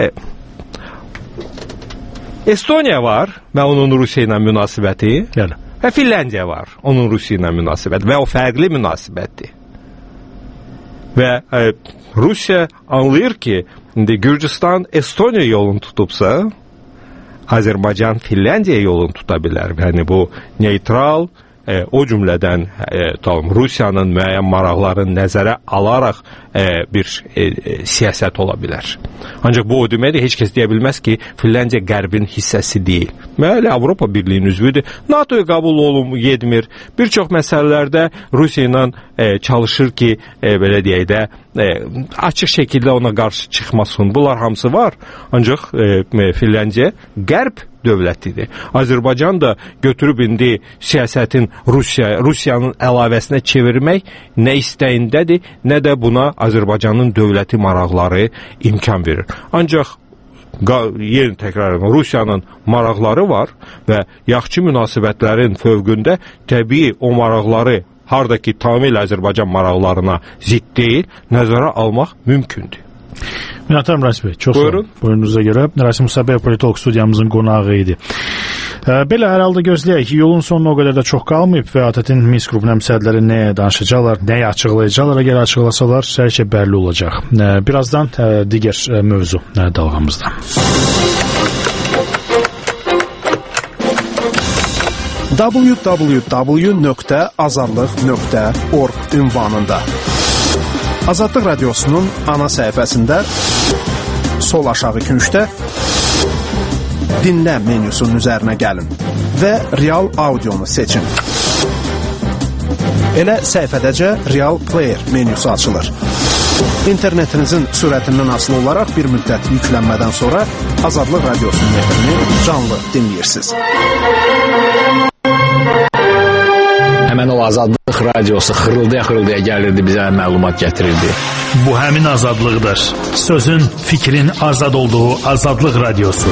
Estoniya var və onun Rusiya ilə münasibəti, və Finlandiya var, onun Rusiya ilə münasibəti və o fərqli münasibətdir. Və Rusiya anlayır ki, indi Gürcüstan Estoniya yolunu tutubsa, Azərbaycan Finlandiya yolunu tuta bilər. Yəni bu neytral, o cümlədən Rusiyanın müəyyən maraqlarını nəzərə alaraq bir siyasət ola bilər. Ancaq bu o deməkdir, heç kəs deyə bilməz ki, Finlandiya Qərbin hissəsi deyil. Məli Avropa Birliyinin üzvüdür. NATO-ya qəbul olunmur. Bir çox məsələlərdə Rusiya ilə çalışır ki, belə deyək də, açıq şəkildə ona qarşı çıxmasın. Bunlar hamısı var. Ancaq Finlandiya Qərb dövlətidir. Azərbaycan da götürüb indi siyasətin Rusiyanın əlavəsinə çevirmək nə istəyindədir, nə də buna Azərbaycanın dövləti maraqları imkan verir. Ancaq yeni təkrar edirəm, Rusiyanın maraqları var və yaxşı münasibətlərin fövqündə təbii o maraqları harda ki tamamilə Azərbaycan maraqlarına zidd deyil, nəzərə almaq mümkündür. Minnətdaram Rasim bəy. Çox sağ olun. Buyurunuza görə Rasim Musa bəy politolog studiyamızın qonağı idi. Belə hər halda gözləyək ki, yolun sonuna o qədər də çox qalmayıb və ATƏT-in Minsk qrupunun əmsəkləri nəyə danışacaqlar, nəyə açıqlayacaqlar, əgər açıqlasalar hər şey bəlli olacaq. Birazdan digər mövzu dalğamızda. www.azadlıq.org ünvanında Azadlıq Radiosu'nun ana səhifəsində sol aşağı küncdə dinlə menüsunun üzərinə gəlin və real audionu seçin. Elə səhifədəcə Real Player menüsü açılır. İnternetinizin sürətindən asılı olaraq bir müddət yüklənmədən sonra Azadlıq Radiosu'nun efrini canlı dinləyirsiniz. Həmən o Azadlıq Radiosu xırıldaya gəlirdi, bizə məlumat gətirirdi. Bu həmin azadlıqdır. Sözün, fikrin azad olduğu Azadlıq Radiosu.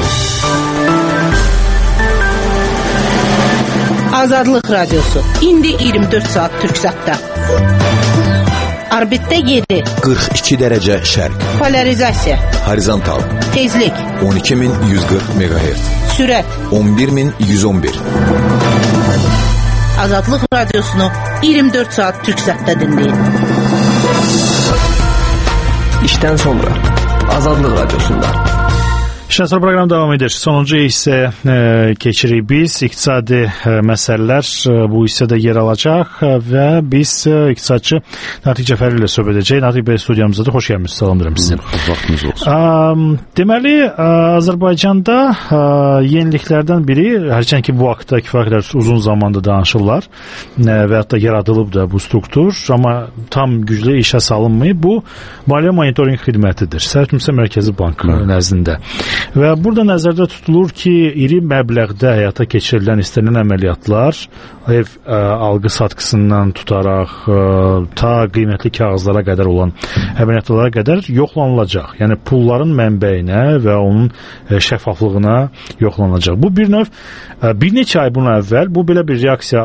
Azadlıq Radiosu. İndi 24 saat Türksatda. Orbitdə 7. 42 dərəcə şərq. Polarizasiya. Horizontal. Tezlik. 12140 MHz. Sürət. 11111. Azadlıq Radiosunu 24 saat Türksatda dinləyin. İşdən sonra Azadlıq Radiosunda. İşdən sonra proqram davam edir. Sonuncu hissə keçirik biz. İqtisadi məsələlər bu hissədə yer alacaq və biz iqtisadçı Natiq Cəfərli ilə söhbət edəcəyik. Natiq bəy studiyamızdadır. Xoş gəlmişsiniz. Salamlayıram sizi. Vaxtınız olsun. Deməli, Azərbaycanda yeniliklərdən biri, hərçənd ki, bu haqda kifayət qədər uzun zamanda danışırlar və hətta yaradılıb da bu struktur, amma tam güclü işə salınmayıb. Bu, Maliyyə Monitorinq Xidmətidir. Sərf Mərkəzi Bankı nəzdində. Və burada nəzərdə tutulur ki, iri məbləğdə həyata keçirilən istənilən əməliyyatlar ev alqı-satqısından tutaraq ta qiymətli kağızlara qədər olan əməliyyatlara qədər yoxlanılacaq. Yəni pulların mənbəyinə və onun şəffaflığına yoxlanılacaq. Bu bir növ bir neçə ay bundan əvvəl bu belə bir reaksiya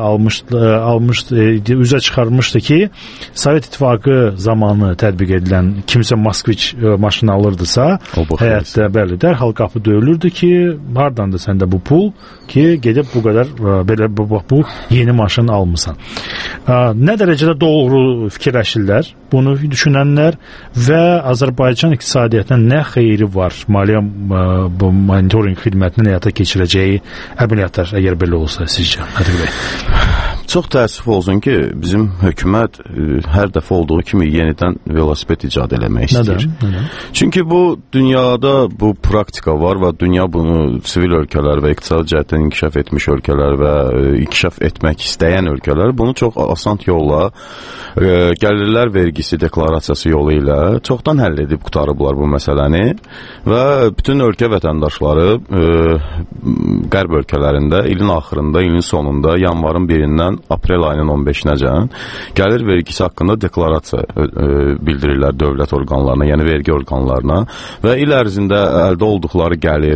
üzə çıxarmışdı ki, Sovet İttifaqı zamanı tətbiq edilən kimsə Moskviç maşını alırdısa, həyətdə bəli, dərhal qapı döyülürdü ki, hardandır səndə bu pul ki, gedib bu qədər belə bu yeni maşın almısan. Nə dərəcədə doğru fikirləşirlər bunu düşünənlər və Azərbaycan iqtisadiyyatına nə xeyri var Maliyyə Monitorinq Xidmətinin həyata keçirəcəyi əməliyyatlar, əgər belə olsa sizcə? Natiq bəy. Çox təəssüf olsun ki, bizim hökumət hər dəfə olduğu kimi yenidən velosiped icad eləmək istəyir. Nədən? Çünki bu dünyada bu praktika var və dünya bunu sivil ölkələr və iqtisadi cəhətdən inkişaf etmiş ölkələr və inkişaf etmək istəyən ölkələr bunu çox asan yolla gəlirlər vergisi deklarasiyası yolu ilə çoxdan həll edib qutarıblar bu məsələni və bütün ölkə vətəndaşları qərb ölkələrində ilin axırında, ilin sonunda yanvarın 1-dən aprel ayının 15-nəcən gəlir vergisi haqqında deklarasiya bildirirlər dövlət orqanlarına, yəni vergi orqanlarına və il ərzində əldə olduqları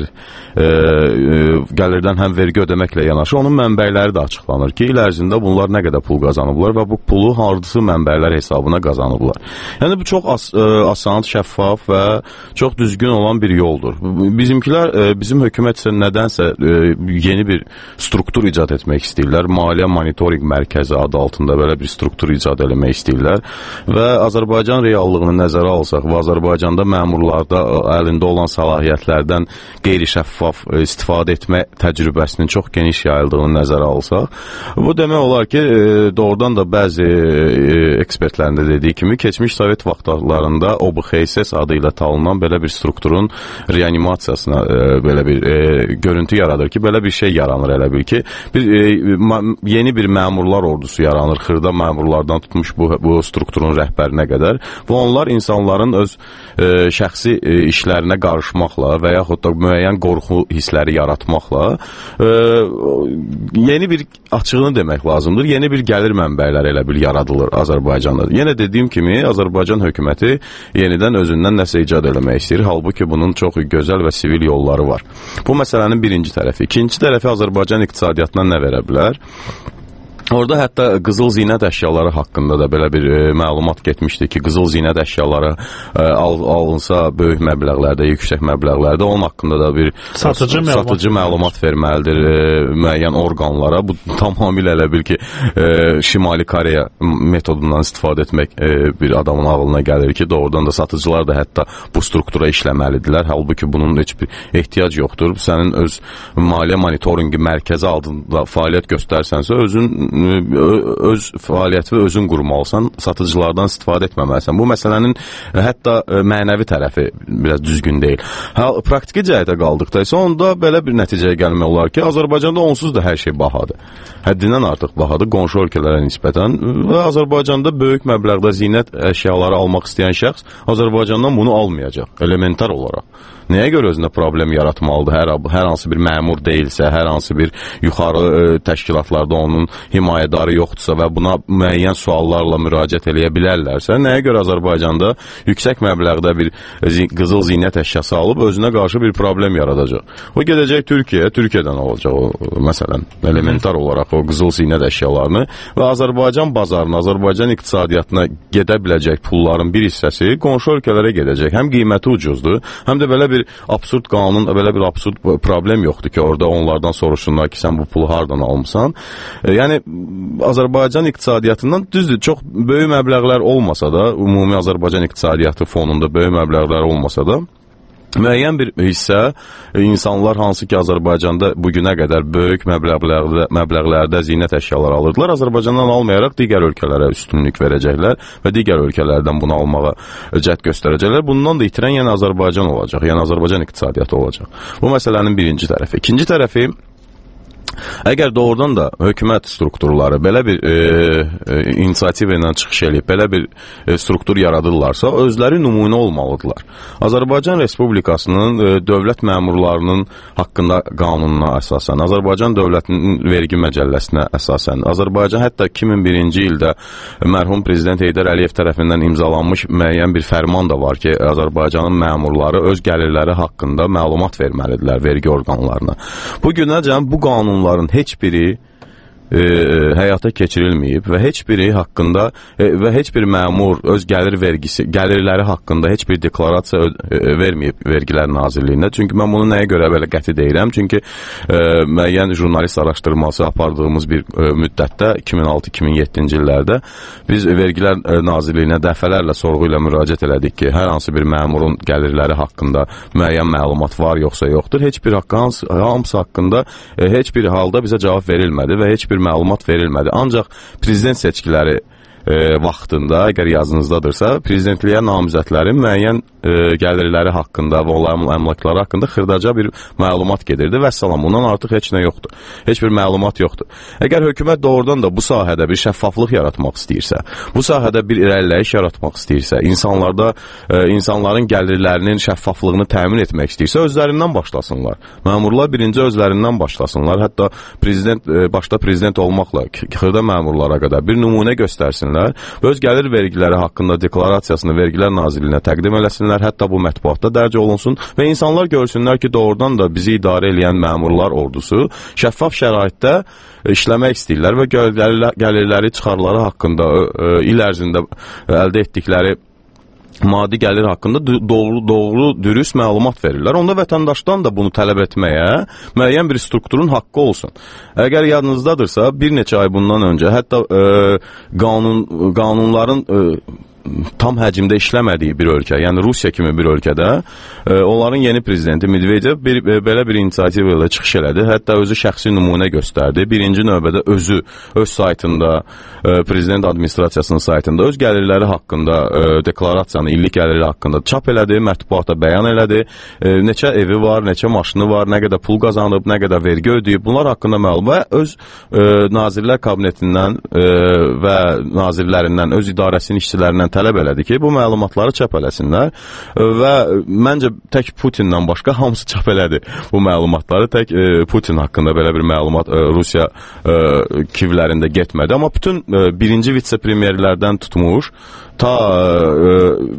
gəlirdən həm vergi ödəməklə yanaşı onun mənbəyləri də açıqlanır ki, il ərzində bunlar nə qədər pul qazanıblar və bu pulu hansı mənbələr hesabına qazanıblar. Yəni bu çox asan, şəffaf və çox düzgün olan bir yoldur. Bizim hökumət isə nədənsə yeni bir struktur icad etmək istəyirlər. Maliyyə Monitorinq Mərkəzi adı altında belə bir struktur icad eləmək istəyirlər və Azərbaycan reallığını nəzərə alsaq və Azərbaycanda məmurlarda əlində olan səlahiyyətlərdən qeyri-şəffaf istifadə etmə təcrübəsinin çox geniş yayıldığını nəzərə alsaq, bu demək olar ki, doğrudan da bəzi ekspertlərin də dediyi kimi, keçmiş Sovet vaxtlarında OBXSS adı ilə tanınan belə bir strukturun reanimasiyasına belə bir görüntü yaradır ki, belə bir şey yaranır elə bil ki, yeni bir məmurlar ordusu yaranır, xırda məmurlardan tutmuş bu strukturun rəhbərinə qədər və onlar insanların öz şəxsi işlərinə qarışmaqla və yaxud da müəyyən qorxu hissləri yaratmaqla yeni bir açığını demək lazımdır, yeni bir gəlir mənbələri elə bil yaradılır Azərbaycanda. Yenə dediyim kimi, Azərbaycan hökuməti yenidən özündən nəsə icad eləmək istəyir, halbuki bunun çox gözəl və sivil yolları var. Bu məsələnin birinci tərəfi. İkinci tərəfi Azərbaycan iqtisadiyyatına nə verə bilər? Orada hətta qızıl zinət əşyaları haqqında da belə bir məlumat getmişdi ki, qızıl zinət əşyaları alınsa böyük məbləğlərdə, yüksək məbləğlərdə onun haqqında da bir satıcı məlumat verməlidir müəyyən orqanlara. Bu tamamilə elə bil ki, Şimali Koreya metodundan istifadə etmək bir adamın ağlına gəlir ki, doğrudan da satıcılar da hətta bu struktura işləməlidirlər. Halbuki bunun heç bir ehtiyac yoxdur. Sənin öz maliyyə monitoringi mərkəzi altında fəaliyyət göstərsənsə, öz fəaliyyəti özün qurmalısan, satıcılardan istifadə etməməlisən. Bu məsələnin hətta mənəvi tərəfi biraz düzgün deyil. Praktiki cəhətə qaldıqda isə onda belə bir nəticəyə gəlmək olar ki, Azərbaycanda onsuz da hər şey bahadır. Həddindən artıq bahadır qonşu ölkələrə nisbətən və Azərbaycanda böyük məbləğdə zinət əşyaları almaq istəyən şəxs Azərbaycandan bunu almayacaq, elementar olaraq. Nəyə görə özündə problem yaratmalıdır? Hər hansı bir məmur deyilsə, hər hansı bir yuxarı təşkilatlarda onun himayədarı yoxdursa və buna müəyyən suallarla müraciət eləyə bilərlərsə, nəyə görə Azərbaycanda yüksək məbləğdə bir qızıl zinət əşyası alıb özünə qarşı bir problem yaradacaq? O gedəcək Türkiyədən alacaq o, məsələn, elementar olaraq o qızıl zinət əşyalarını və Azərbaycan bazarına, Azərbaycan iqtisadiyyatına gedə biləcək pulların bir hissəsi qonşu ölkələrə gedəcək. Həm qiyməti ucuzdur, həm də belə bir absurd qanun, belə bir absurd problem yoxdur ki, orada onlardan soruşsunlar ki, sən bu pulu hardan almısan? Yəni, Azərbaycan iqtisadiyyatından düzdür, çox böyük məbləğlər olmasa da, ümumi Azərbaycan iqtisadiyyatı fonunda böyük məbləğlər olmasa da, müəyyən bir hissə insanlar hansı ki Azərbaycanda bugünə qədər böyük məbləğlərdə zinət əşyaları alırdılar, Azərbaycandan almayaraq digər ölkələrə üstünlük verəcəklər və digər ölkələrdən bunu almağa cəhd göstərəcəklər. Bundan da itirən yəni Azərbaycan olacaq, yəni Azərbaycan iqtisadiyyatı olacaq. Bu məsələnin birinci tərəfi. İkinci tərəfi, əgər doğrudan da hökumət strukturları belə bir inisiativ ilə çıxış edib, belə bir struktur yaradırlarsa, özləri nümunə olmalıdırlar. Azərbaycan Respublikasının dövlət məmurlarının haqqında qanununa əsasən, Azərbaycan dövlətinin vergi məcəlləsinə əsasən, Azərbaycan hətta 2001-ci ildə mərhum Prezident Heydər Əliyev tərəfindən imzalanmış müəyyən bir fərman da var ki, Azərbaycanın məmurları öz gəlirləri haqqında məlumat verməlidirlər vergi orqanlarına. Bugünəcən bu qanunların heç biri həyata keçirilməyib və heç biri haqqında və heç bir məmur öz gəlirləri haqqında heç bir deklarasiya verməyib Vergilər Nazirliyində. Çünki mən bunu nəyə görə belə qəti deyirəm? Çünki müəyyən jurnalist araşdırması apardığımız bir müddətdə 2006-2007-ci illərdə biz Vergilər Nazirliyinə dəfələrlə sorğu ilə müraciət elədik ki, hər hansı bir məmurun gəlirləri haqqında müəyyən məlumat var yoxsa yoxdur. Heç bir hamısı haqqında heç bir halda bizə cavab verilmədi və heç bir məlumat verilmədi. Ancaq prezident seçkiləri vaxtında, əgər yazınızdadırsa, prezidentliyə namizədlərin müəyyən gəlirləri haqqında və onların əmlakları haqqında xırdaca bir məlumat gedirdi və salam, bundan artıq heç nə yoxdur. Heç bir məlumat yoxdur. Əgər hökumət doğrudan da bu sahədə bir şəffaflıq yaratmaq istəyirsə, bu sahədə bir irəliləyiş yaratmaq istəyirsə, insanların gəlirlərinin şəffaflığını təmin etmək istəyirsə, özlərindən başlasınlar. Məmurlar birinci özlərindən başlasınlar. Hətta başda prezident olmaqla xırda məmurlara qədər bir nümunə göstərsinlər və öz gəlir vergiləri haqqında deklarasiyasını Vergilər Nazirliyinə təqdim eləsinlər, hətta bu mətbuatda dərc olunsun və insanlar görsünlər ki, doğrudan da bizi idarə edən məmurlar ordusu şəffaf şəraitdə işləmək istəyirlər və gəlirləri, çıxarları haqqında il ərzində əldə etdikləri maddi gəlir haqqında doğru, dürüst məlumat verirlər. Onda vətəndaşdan da bunu tələb etməyə müəyyən bir strukturun haqqı olsun. Əgər yadınızdadırsa, bir neçə ay bundan öncə hətta qanunların tam həcmdə işləmədiyi bir ölkə, yəni Rusiya kimi bir ölkədə onların yeni prezidenti Medvedev belə bir inisiativ ilə çıxış elədi. Hətta özü şəxsi nümunə göstərdi. Birinci növbədə özü öz saytında, prezident administrasiyasının saytında öz gəlirləri haqqında deklarasiyanı, illik gəlirləri haqqında çap elədi, mətbuata bəyan elədi. Neçə evi var, neçə maşını var, nə qədər pul qazanıb, nə qədər vergi ödəyib, bunlar haqqında məlum və öz Nazirlər Kabinetindən və nazirlərindən, öz idarəsinin işçilərindən tələb elədi ki, bu məlumatları çap eləsinlər və məncə tək Putin'dən başqa hamısı çap elədi bu məlumatları. Tək Putin haqqında belə bir məlumat Rusiya kivlərində getmədi. Amma bütün birinci vitse-premyerlərdən tutmuş, ta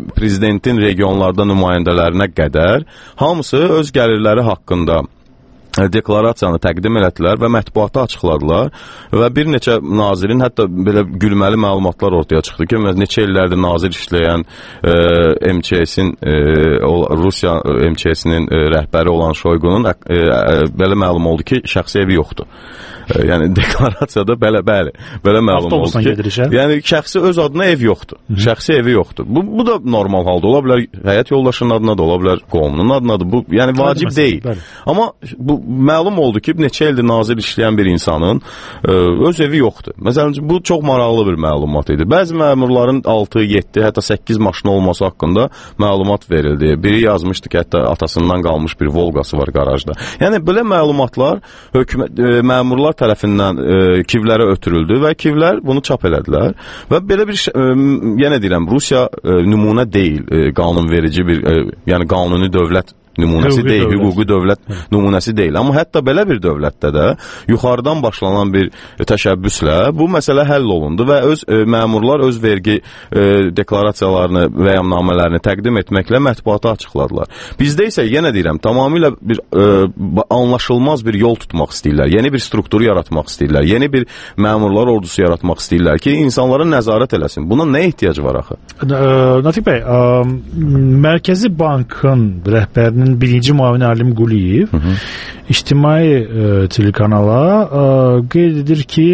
prezidentin regionlarda nümayəndələrinə qədər hamısı öz gəlirləri haqqında deklarasiyanı təqdim elətdilər və mətbuata açıqladılar və bir neçə nazirin hətta belə gülməli məlumatlar ortaya çıxdı ki, neçə illərdir nazir işləyən MÇS-in Rusiya MÇS-inin rəhbəri olan Şoyqunun belə məlum oldu ki, şəxsi evi yoxdur. Yəni deklarasiyada belə məlum oldu ki, yəni şəxsi öz adına ev yoxdur. Şəxsi evi yoxdur. Bu da normal halda ola bilər, həyat yoldaşının adına da ola bilər, qohumunun adına da. Bu yəni vacib deyil. Amma bu məlum oldu ki, neçə ildir nazir işləyən bir insanın öz evi yoxdur. Məsələn, bu çox maraqlı bir məlumat idi. Bəzi məmurların 6, 7, hətta 8 maşını olması haqqında məlumat verildi. Biri yazmışdı ki, hətta atasından qalmış bir Volqası var qarajda. Yəni belə məlumatlar məmurlar tərəfindən Kivlərə ötürüldü və Kivlər bunu çap elədilər və belə bir yenə deyirəm, Rusiya nümunə deyil, qanunverici bir, yəni qanuni dövlət nümunəsi deyil, hüquqi dövlət nümunəsi deyil. Amma hətta belə bir dövlətdə də yuxarıdan başlanan bir təşəbbüslə bu məsələ həll olundu və məmurlar öz vergi deklarasiyalarını və yamnamələrini təqdim etməklə mətbuata açıqladılar. Bizdə isə yenə deyirəm, tamamilə bir anlaşılmaz bir yol tutmaq istəyirlər. Yeni bir strukturu yaratmaq istəyirlər. Yeni bir məmurlar ordusu yaratmaq istəyirlər ki, insanlara nəzarət eləsin. Buna nə ehtiyac var axı? Natiq bəy, Mərkəzi Bankın rəhbərinin birinci müavini Alim Quliyev ictimai telekanala qeyd edir ki,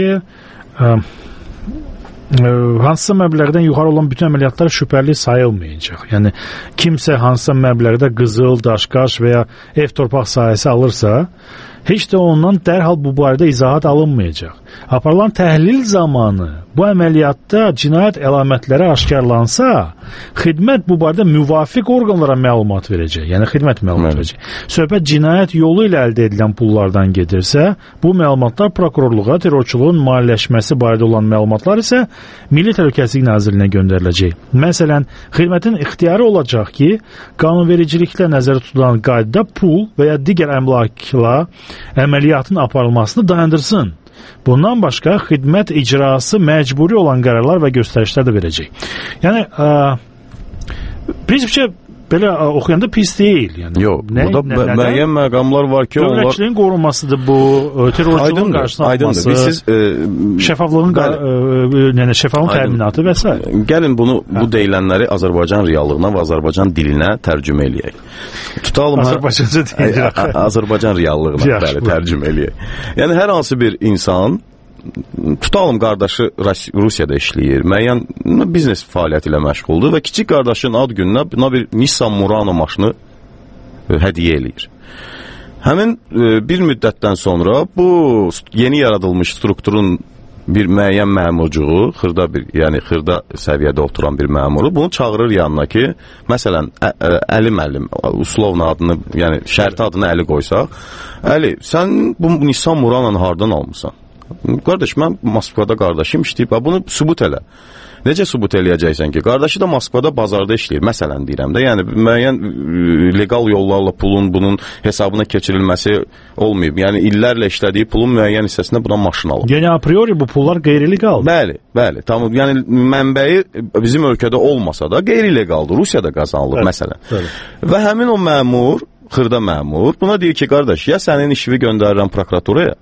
hansısa məbləğdən yuxarı olan bütün əməliyyatlar şübhəli sayılmayacaq. Yəni, kimsə hansısa məbləğdə qızıl, daşqaş və ya ev torpaq sahəsi alırsa, heç də ondan dərhal bu barədə izahat alınmayacaq. Aparılan təhlil zamanı bu əməliyyatda cinayət əlamətləri aşkarlansa, xidmət bu barədə müvafiq orqanlara məlumat verəcək. Yəni, xidmət məlumat verəcək. Söhbət cinayət yolu ilə əldə edilən pullardan gedirsə, bu məlumatlar prokurorluğa, terrorçuluğun maliyyələşməsi barədə olan məlumatlar isə Milli Təhlükəsizlik Nazirliyinə göndəriləcək. Məsələn, xidmətin ixtiyarı olacaq ki, qanunvericiliklə nəzərdə tutulan qaydada pul və ya digər əmlakla əməliyyatın aparılmasını dayandırsın. Bundan başqa xidmət icrası məcburi olan qərarlar və göstərişlər də verəcək. Yəni, prinsipcə belə oxuyanda pis deyil. Yəni, yox, burada müəyyən məqamlar var ki, onlar... Dövlətçiliyin qorunmasıdır bu, terrorçuluğun qarşısına atması, şəfaflığın təminatı və s. Gəlin bu deyilənləri Azərbaycan reallığına və Azərbaycan dilinə tərcümə eləyək. Tutalım, Azərbaycan reallığına tərcümə eləyək. Yəni, hər hansı bir insan, tutalım, qardaşı Rusiyada işləyir, müəyyən biznes fəaliyyəti ilə məşğuldur və kiçik qardaşın ad gününə buna bir Nissan Murano maşını hədiyyə eləyir. Həmin bir müddətdən sonra bu yeni yaradılmış strukturun bir müəyyən məmurcuğu, xırda səviyyədə oturan bir məmuru bunu çağırır yanına ki, məsələn, Əli müəllim, uslovla adını, yəni şərti adını Əli qoysaq, Əli, sən bu Nissan Muranonu hardan almısan? Qardaş, mən Moskvada qardaşım işləyib, bunu sübut elə. Necə sübut eləyəcəksən ki, qardaşı da Moskvada bazarda işləyir, məsələn deyirəm də, yəni müəyyən legal yollarla pulun bunun hesabına keçirilməsi olmayıb. Yəni illərlə işlədiyi pulun müəyyən hissəsində buna maşın alıb. Yəni a priori bu pullar qeyri-legaldır. Bəli, tamam. Yəni mənbəyi bizim ölkədə olmasa da qeyri-legaldır. Rusiyada qazanılıb məsələn. Və həmin o məmur, xırda məmur, buna deyir ki, qardaş, ya sənin işini göndərirəm prokuraturaya,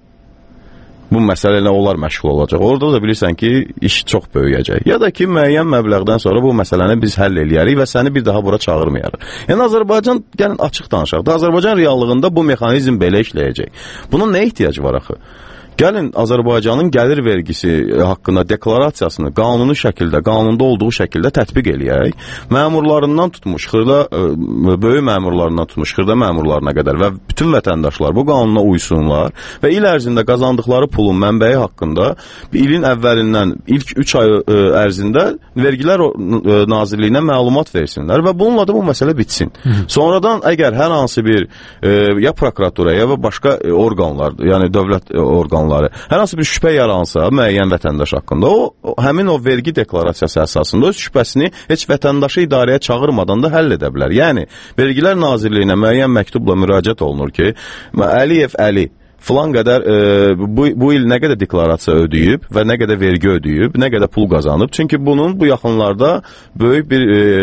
bu məsələ ilə onlar məşğul olacaq. Orada da bilirsən ki, iş çox böyüyəcək. Ya da ki, müəyyən məbləğdən sonra bu məsələni biz həll eləyərik və səni bir daha bura çağırmayarıq. Yəni, Azərbaycan, gəlin açıq danışaq da, Azərbaycan reallığında bu mexanizm belə işləyəcək. Buna nə ehtiyac var axı? Gəlin, Azərbaycanın gəlir vergisi haqqında deklarasiyasını qanuni şəkildə, qanunda olduğu şəkildə tətbiq eləyək. Məmurlarından tutmuş, böyük məmurlarından tutmuş, xırda məmurlarına qədər və bütün vətəndaşlar bu qanuna uysunlar və il ərzində qazandıqları pulun mənbəyi haqqında ilin əvvəlindən ilk 3 ay ərzində Vergilər Nazirliyinə məlumat versinlər və bununla da bu məsələ bitsin. Sonradan əgər hər hansı bir ya prokuratura ya və başqa orqanlar, yəni dövlət orqanları hər hansı bir şübhə yaransa müəyyən vətəndaş haqqında, həmin o vergi deklarasiyası əsasında öz şübhəsini heç vətəndaşı idarəyə çağırmadan da həll edə bilər. Yəni, Vergilər Nazirliyinə müəyyən məktubla müraciət olunur ki, Əliyev Əli filan qədər bu il nə qədər deklarasiya ödəyib və nə qədər vergi ödəyib, nə qədər pul qazanıb. Çünki bunun bu yaxınlarda böyük bir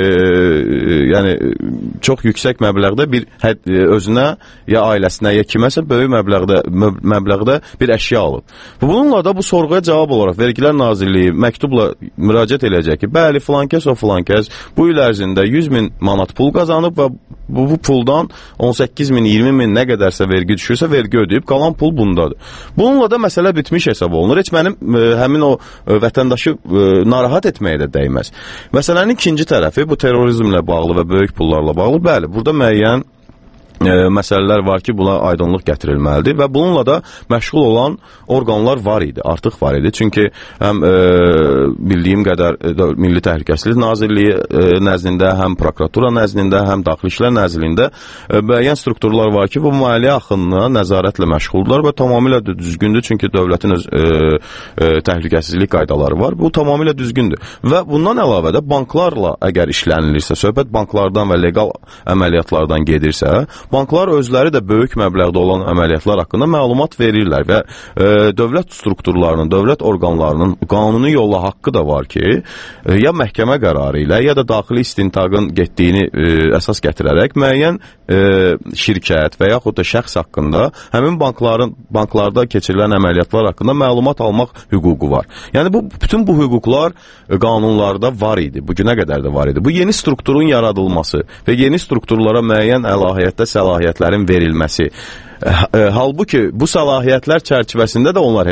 yəni çox yüksək məbləğdə bir özünə ya ailəsinə ya kiməsə böyük məbləğdə bir əşya alıb. Bununla da bu sorğuya cavab olaraq Vergilər Nazirliyi məktubla müraciət eləyəcək ki, bəli filankəs o filankəs bu il ərzində 100.000 manat pul qazanıb və bu puldan 18.000, 20.000 nə qədərsə vergi düşürsə vergi ödəyib, qalan pul bundadır. Bununla da məsələ bitmiş hesab olunur. Heç mənim həmin o vətəndaşı narahat etməyə də dəyməz. Məsələnin ikinci tərəfi bu terrorizmlə bağlı və böyük pullarla bağlı. Bəli, burada müəyyən məsələlər var ki, buna aydınlıq gətirilməlidir və bununla da məşğul olan orqanlar var idi, artıq var idi. Çünki həm bildiyim qədər Milli Təhlükəsizlik Nazirliyi nəzdində, həm prokuratura nəzdində, həm Daxili İşlər Nazirliyində müəyyən strukturlar var ki, bu maliyyə axınına nəzarətlə məşğuldurlar və tamamilə düzgündür, çünki dövlətin öz təhlükəsizlik qaydaları var. Bu tamamilə düzgündür. Və bundan əlavə də banklarla əgər işlənilirsə, söhbət banklardan və leqal əməliyyatlardan gedirsə, banklar özləri də böyük məbləğdə olan əməliyyatlar haqqında məlumat verirlər və dövlət strukturlarının, dövlət orqanlarının qanuni yolla haqqı da var ki, ya məhkəmə qərarı ilə, ya da daxili istintaqın getdiyini əsas gətirərək müəyyən şirkət və yaxud da şəxs haqqında həmin banklarda keçirilən əməliyyatlar haqqında məlumat almaq hüququ var. Yəni bütün bu hüquqlar qanunlarda var idi, bugünə qədər də var idi. Bu yeni strukturun yaradılması və yeni strukturlara müəyyən əlahəyyətdə səlahiyyətlərin verilməsi. Halbuki bu səlahiyyətlər çərçivəsində də onlar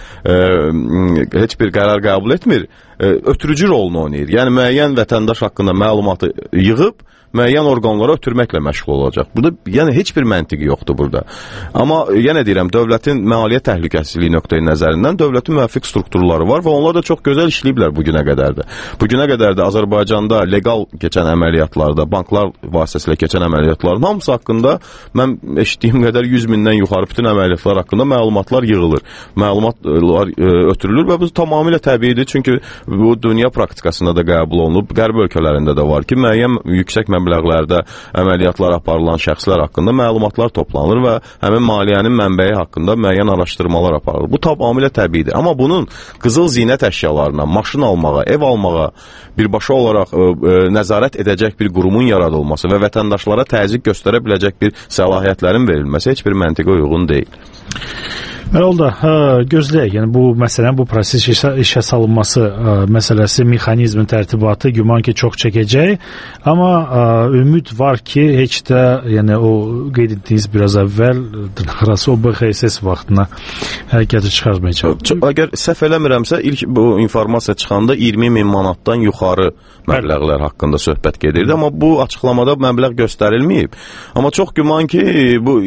heç bir qərar qəbul etmir, ötürücü rolunu oynayır. Yəni müəyyən vətəndaş haqqında məlumatı yığıb müəyyən orqanlara ötürməklə məşğul olacaq. Burada yəni heç bir məntiqi yoxdur burada. Amma yenə deyirəm, dövlətin maliyyə təhlükəsizliyi nöqteyi nəzərindən dövlətin müvəffiq strukturları var və onlar da çox gözəl işləyiblər bugünə qədər də. Bugünə qədər də Azərbaycanda leqal keçən əməliyyatlarda, banklar vasitəsilə keçən əməliyyatların hamısı haqqında mən eşitdiyim qədər 100.000-dən yuxarı bütün əməliyyatlar haqqında məlumatlar yığılır. Məlumatlar ötürülür və bu tamamilə təbiidir, çünki bu dünya praktikasında da qəbul olunub. Qərb ölkələrində də var ki, müəyyən yüksək məbləğlərdə əməliyyatlar aparılan şəxslər haqqında məlumatlar toplanır və həmin maliyyənin mənbəyi haqqında müəyyən araşdırmalar aparılır. Bu tamamilə təbiidir. Amma bunun qızıl zinət əşyalarına, maşın almağa, ev almağa birbaşa olaraq nəzarət edəcək bir qurumun yaradılması və vətəndaşlara təzyiq göstərə biləcək bir səlahiyyətlərin verilməsi heç bir məntiqə uyğun deyil. Oldu, gözləyək. Yəni bu məsələnin, bu proses işə salınması məsələsi, mexanizmin tərtibatı güman ki çox çəkəcək. Amma ümid var ki, heç də yəni o qeyd etdiyiniz biraz əvvəl dırnaqarası o BXS vaxtına hərəkəti çıxarmayacaq. Əgər səhv eləmirəmsə, ilk bu informasiya çıxanda 20.000 manatdan yuxarı məbləğlər haqqında söhbət gedirdi. Amma bu açıqlamada məbləğ göstərilməyib. Amma çox güman ki, bu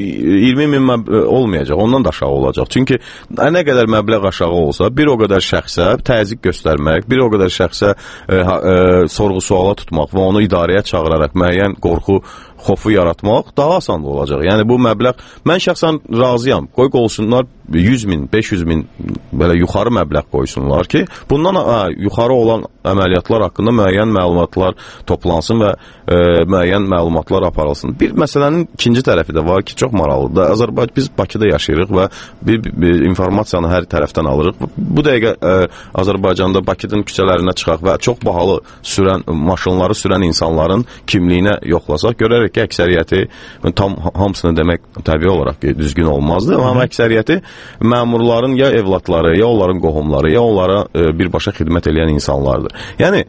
20.000 olmayacaq, ondan da aşağı olacaq. Çünki nə qədər məbləğ aşağı olsa, bir o qədər şəxsə təzyiq göstərmək, bir o qədər şəxsə sorğu-suala tutmaq və onu idarəyə çağıraraq müəyyən qorxu, xofu yaratmaq daha asan olacaq. Yəni bu məbləğ, mən şəxsən razıyam. Qoy qolsunlar 100.000, 500.000 belə yuxarı məbləğ qoysunlar ki, bundan yuxarı olan əməliyyatlar haqqında müəyyən məlumatlar toplansın və müəyyən məlumatlar aparılsın. Bir məsələnin ikinci tərəfi də var ki, çox maraqlıdır. Azərbaycan, biz Bakıda yaşayırıq və bir informasiyanı hər tərəfdən alırıq. Bu dəqiqə Azərbaycanda Bakının küçələrinə çıxaq və çox bahalı maşınları sürən insanların kimliyinə yoxlasaq, görərək ki, əksəriyyəti, tam hamısını demək təbii olaraq düzgün olmazdı, amma əksəriyyəti məmurların ya evlatları, ya onların qohumları, ya onlara birbaşa xidmət edən insanlardır. Yəni,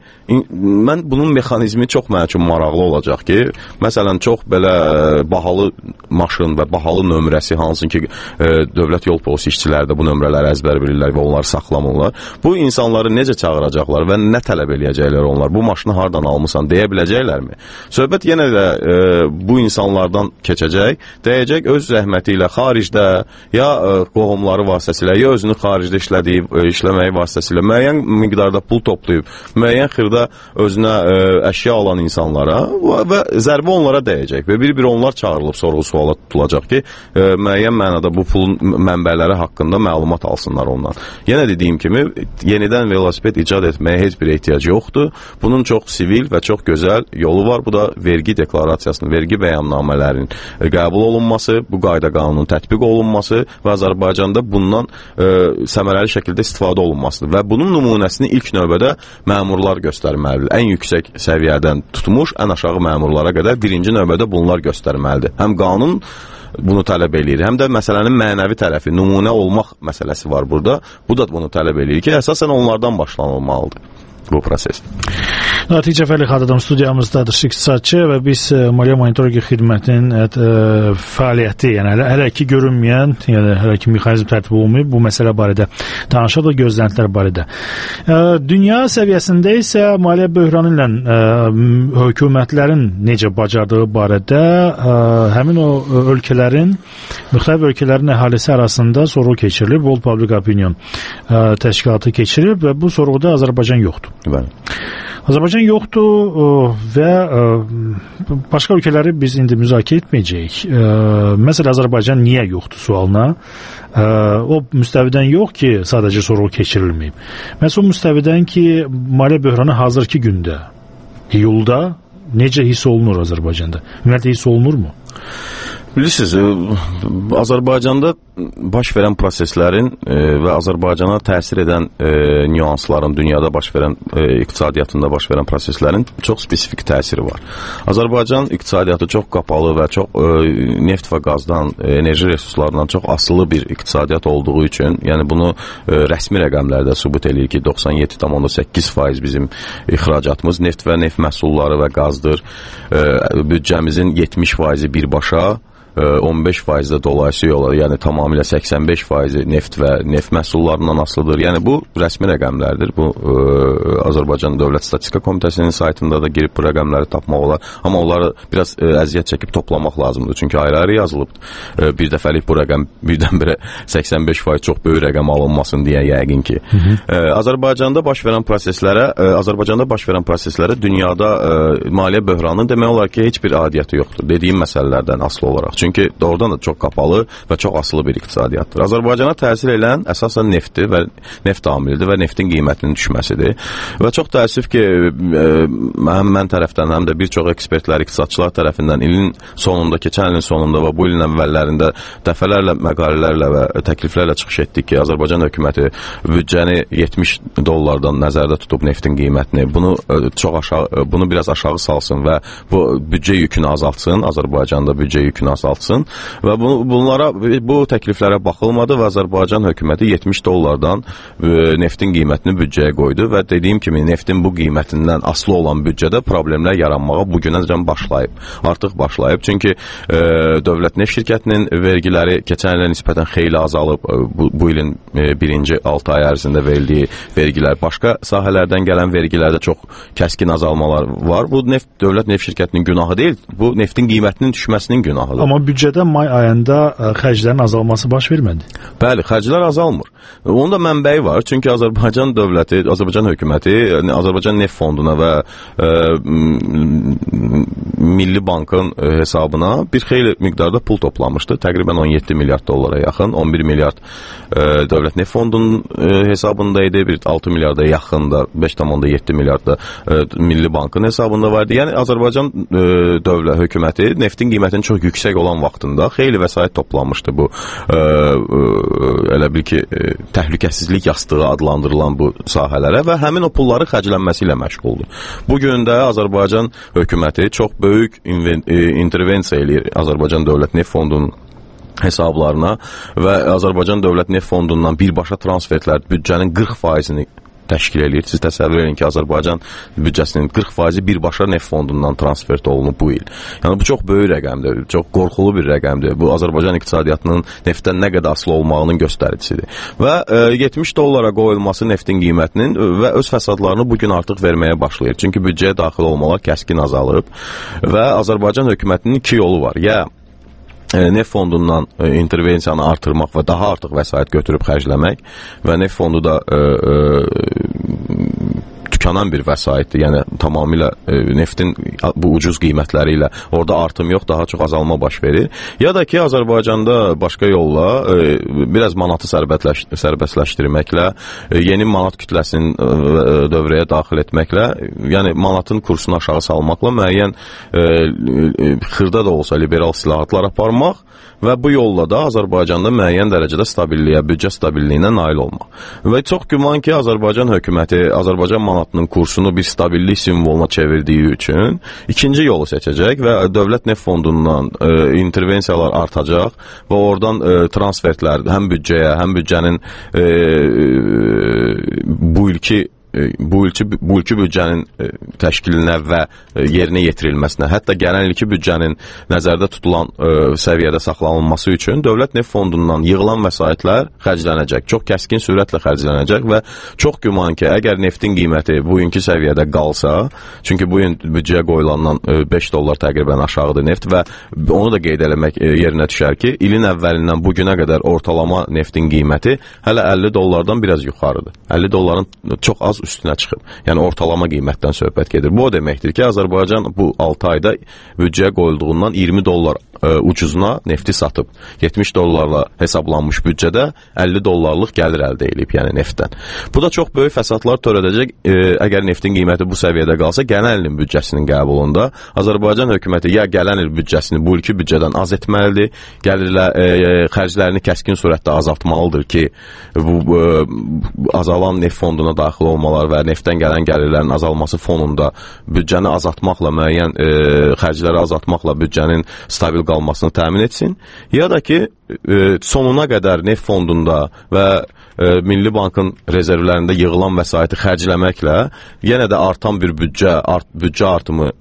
mən bunun mexanizmi çox mənim üçün maraqlı olacaq ki, məsələn, çox belə bahalı maşın və bahalı nömrəsi, hansı ki, dövlət yol polisi işçiləri də bu nömrələri əzbər bilirlər və onları saxlamırlar. Bu insanları necə çağıracaqlar və nə tələb eləyəcəklər onlar? Bu maşını hardan almısan, deyə biləcəklərmi? Söhbət yenə də bu insanlardan keçəcək, deyəcək öz zəhməti ilə xaricdə, ya qohumları vasitəsilə, ya özünü xaricdə işləməyi vasitəsilə müəyyən miqdarda pul toplayıb, müəyyən xırda özünə əşya alan insanlara və zərbə onlara dəyəcək və bir-bir onlar çağırılıb sorğu-suala tutulacaq ki, müəyyən mənada bu pulun mənbəyi mənbələri haqqında məlumat alsınlar ondan. Yenə dediyim kimi, yenidən velosiped icad etməyə heç bir ehtiyac yoxdur. Bunun çox sivil və çox gözəl yolu var. Bu da vergi deklarasiyasının, vergi bəyannamələrinin qəbul olunması, bu qayda qanunun tətbiq olunması və Azərbaycanda bundan səmərəli şəkildə istifadə olunmasıdır. Və bunun nümunəsini ilk növbədə məmurlar göstərməlidir. Ən yüksək səviyyədən tutmuş, ən aşağı məmurlara qədər birinci növbədə bunlar göstərməlidir. Həm qanun bunu tələb eləyir, həm də məsələnin mənəvi tərəfi, nümunə olmaq məsələsi var burada. Bu da bunu tələb eləyir ki, əsasən onlardan başlanılmalıdır bu proses. Natice Fəli Xadadam studiyamızdadır, iqtisadçı və biz Maliyyə Monitorinqi Xidmətinin fəaliyyəti, yəni hələ ki görünməyən, yəni hələ ki mexanizm tərtib olunmayıb bu məsələ barədə danışaq da gözləntilər barədə. Dünya səviyyəsində isə maliyyə böhranı ilə hökumətlərin necə bacardığı barədə həmin o ölkələrin, müxtəlif ölkələrin əhalisi arasında sorğu keçirilib, World Public Opinion təşkilatı keçirilib və bu sorğuda Azərbaycan yoxdur. Bəli. Azərbaycan yoxdur və başqa ölkələri biz indi müzakirə etməyəcəyik. Məsələn, Azərbaycan niyə yoxdur sualına o müstəvidən yox ki, sadəcə sorğu keçirilməyib. Məsələn, o müstəvidən ki, maliyyə böhranı hazırki gündə, iyulda necə hiss olunur Azərbaycanda? Ümumiyyətlə hiss olunurmu? Bilirsiniz, Azərbaycanda baş verən proseslərin və Azərbaycana təsir edən nüansların, dünyada baş verən iqtisadiyyatında baş verən proseslərin çox spesifik təsiri var. Azərbaycan iqtisadiyyatı çox qapalı və çox neft və qazdan, enerji resurslarından çox asılı bir iqtisadiyyat olduğu üçün, yəni bunu rəsmi rəqəmlərdə sübut eləyir ki, 97,8% bizim ixracatımız neft və neft məhsulları və qazdır. Büdcəmizin 70% birbaşa, 15% də dolayısıyla yola, yəni tamamilə 85% neft və neft məhsullarından asılıdır. Yəni bu rəsmi rəqəmlərdir. Bu Azərbaycan Dövlət Statistika Komitəsinin saytında da girib bu rəqəmləri tapmaq olar. Amma onları biraz əziyyət çəkib toplamaq lazımdır. Çünki ayrı-ayrı yazılıbdır. Bir dəfəlik bu rəqəm birdən-birə 85% çox böyük rəqəm alınmasın deyə yəqin ki. Azərbaycanda baş verən proseslərə dünyada maliyyə böhranı demək olar ki, heç bir adiyyəti yoxdur. Dediyim məsələlərdən asılı olaraq. Çünki doğrudan da çox qapalı və çox asılı bir iqtisadiyyatdır. Azərbaycana təsir edən əsasən neftdir və neft amilidir və neftin qiymətinin düşməsidir. Və çox təəssüf ki, həm mən tərəfdən, həm də bir çox ekspertlər, iqtisadçılar tərəfindən ilin sonunda, keçən ilin sonunda və bu ilin əvvəllərində dəfələrlə məqalələrlə və təkliflərlə çıxış etdik ki, Azərbaycan hökuməti büdcəni $70 nəzərdə tutub neftin qiymətini, bunu biraz aşağı salsın və bu büdcə yükünü azaltsın, Azərbaycanda büdcə yükünü azaltsın və bu təkliflərə baxılmadı və Azərbaycan hökuməti $70 neftin qiymətini büdcəyə qoydu və dediyim kimi neftin bu qiymətindən asılı olan büdcədə problemlər yaranmağa bugünəcən artıq başlayıb. Çünki Dövlət Neft Şirkətinin vergiləri keçən ilə nisbətən xeyli azalıb. Bu ilin birinci 6 ay ərzində verildiyi vergilər, başqa sahələrdən gələn vergilərdə çox kəskin azalmalar var. Bu Dövlət Neft Şirkətinin günahı deyil, bu neftin qiymətinin düşməsinin günahıdır. Amma büdcədə may ayında xərclərin azalması baş vermədi. Bəli, xərclər azalmır. Onun da mənbəyi var. Çünki Azərbaycan dövləti, Azərbaycan hökuməti Azərbaycan Neft Fonduna və Milli Bankın hesabına bir xeyli miqdarda pul toplamışdı. Təqribən $17 milyard yaxın, 11 milyard Dövlət Neft Fondunun hesabındaydı, bir 6 milyarda yaxın da, 5,7 milyard da Milli Bankın hesabında vardı. Yəni Azərbaycan dövlət hökuməti neftin qiymətinin çox yüksək olan vaxtında xeyli vəsait toplanmışdı bu elə bil ki təhlükəsizlik yastığı adlandırılan bu sahələrə və həmin o pulları xərclənməsi ilə məşğuldur. Bugün də Azərbaycan hökuməti çox böyük intervensiya eləyir Azərbaycan Dövlət Neft Fondunun hesablarına və Azərbaycan Dövlət Neft Fondundan birbaşa transferlər büdcənin 40%-ni təşkil edir. Siz təsəvvür edin ki, Azərbaycan büdcəsinin 40% birbaşa neft fondundan transfer olunub bu il. Yəni bu çox böyük rəqəmdir, çox qorxulu bir rəqəmdir. Bu Azərbaycan iqtisadiyyatının neftdən nə qədər asılı olmağının göstəricisidir. Və $70 qoyulması neftin qiymətinin və öz fəsadlarını bugün artıq verməyə başlayır. Çünki büdcəyə daxil olmalar kəskin azalıb və Azərbaycan hökumətinin iki yolu var. Ya neft fondundan intervensiyanı artırmaq və daha artıq vəsait götürüb xərcləmək və neft fondu da tükanan bir vəsaitdir. Yəni tamamilə neftin bu ucuz qiymətləri ilə orada artım yox, daha çox azalma baş verir. Ya da ki, Azərbaycanda başqa yolla biraz manatı sərbəstləşdirməklə, yeni manat kütləsinin dövrəyə daxil etməklə, yəni manatın kursunu aşağı salmaqla müəyyən xırda da olsa liberal islahatlar aparmaq və bu yolla da Azərbaycanda müəyyən dərəcədə stabilliyə, büdcə stabilliyinə nail olmaq. Və çox güman ki, Azərbaycan hökuməti Azərbaycan manatının kursunu bir stabillik simvoluna çevirdiyi üçün ikinci yolu seçəcək və Dövlət Neft Fondundan intervensiyalar artacaq və oradan transfertlər həm büdcəyə, həm büdcənin bu ilki büdcənin təşkilinə və yerinə yetirilməsinə, hətta gələn ilki büdcənin nəzərdə tutulan səviyyədə saxlanılması üçün Dövlət Neft Fondundan yığılan vəsaitlər xərclənəcək. Çox kəskin sürətlə xərclənəcək və çox güman ki, əgər neftin qiyməti bugünkü səviyyədə qalsa, çünki bu gün büdcəyə qoyulandan $5 təqribən aşağıdır neft və onu da qeyd eləmək yerinə düşər ki, ilin əvvəlindən bugünə qədər ortalama neftin qiyməti hələ $50 biraz yuxarıdır. $50 çox az üstünə çıxıb. Yəni ortalama qiymətdən söhbət gedir. Bu o deməkdir ki, Azərbaycan bu 6 ayda büdcəyə qoyulduğundan $20 ucuzuna nefti satıb. $70 hesablanmış büdcədə $50 gəlir əldə edib, yəni neftdən. Bu da çox böyük fəsadlar törədəcək. Əgər neftin qiyməti bu səviyyədə qalsa, gələn ilin büdcəsinin qəbulunda Azərbaycan hökuməti ya gələn il büdcəsini bu ilki büdcədən az etməlidir, xərclərini kəskin surətdə azaltmalıdır ki, bu azalan neft fonduna daxil olmalıdır və neftdən gələn gəlirlərin azalması fonunda büdcəni azaltmaqla, müəyyən xərcləri azaltmaqla büdcənin stabil qalmasını təmin etsin. Ya da ki, sonuna qədər neft fondunda və Milli Bankın rezervlərində yığılan vəsaiti xərcləməklə yenə də artan bir büdcə artımı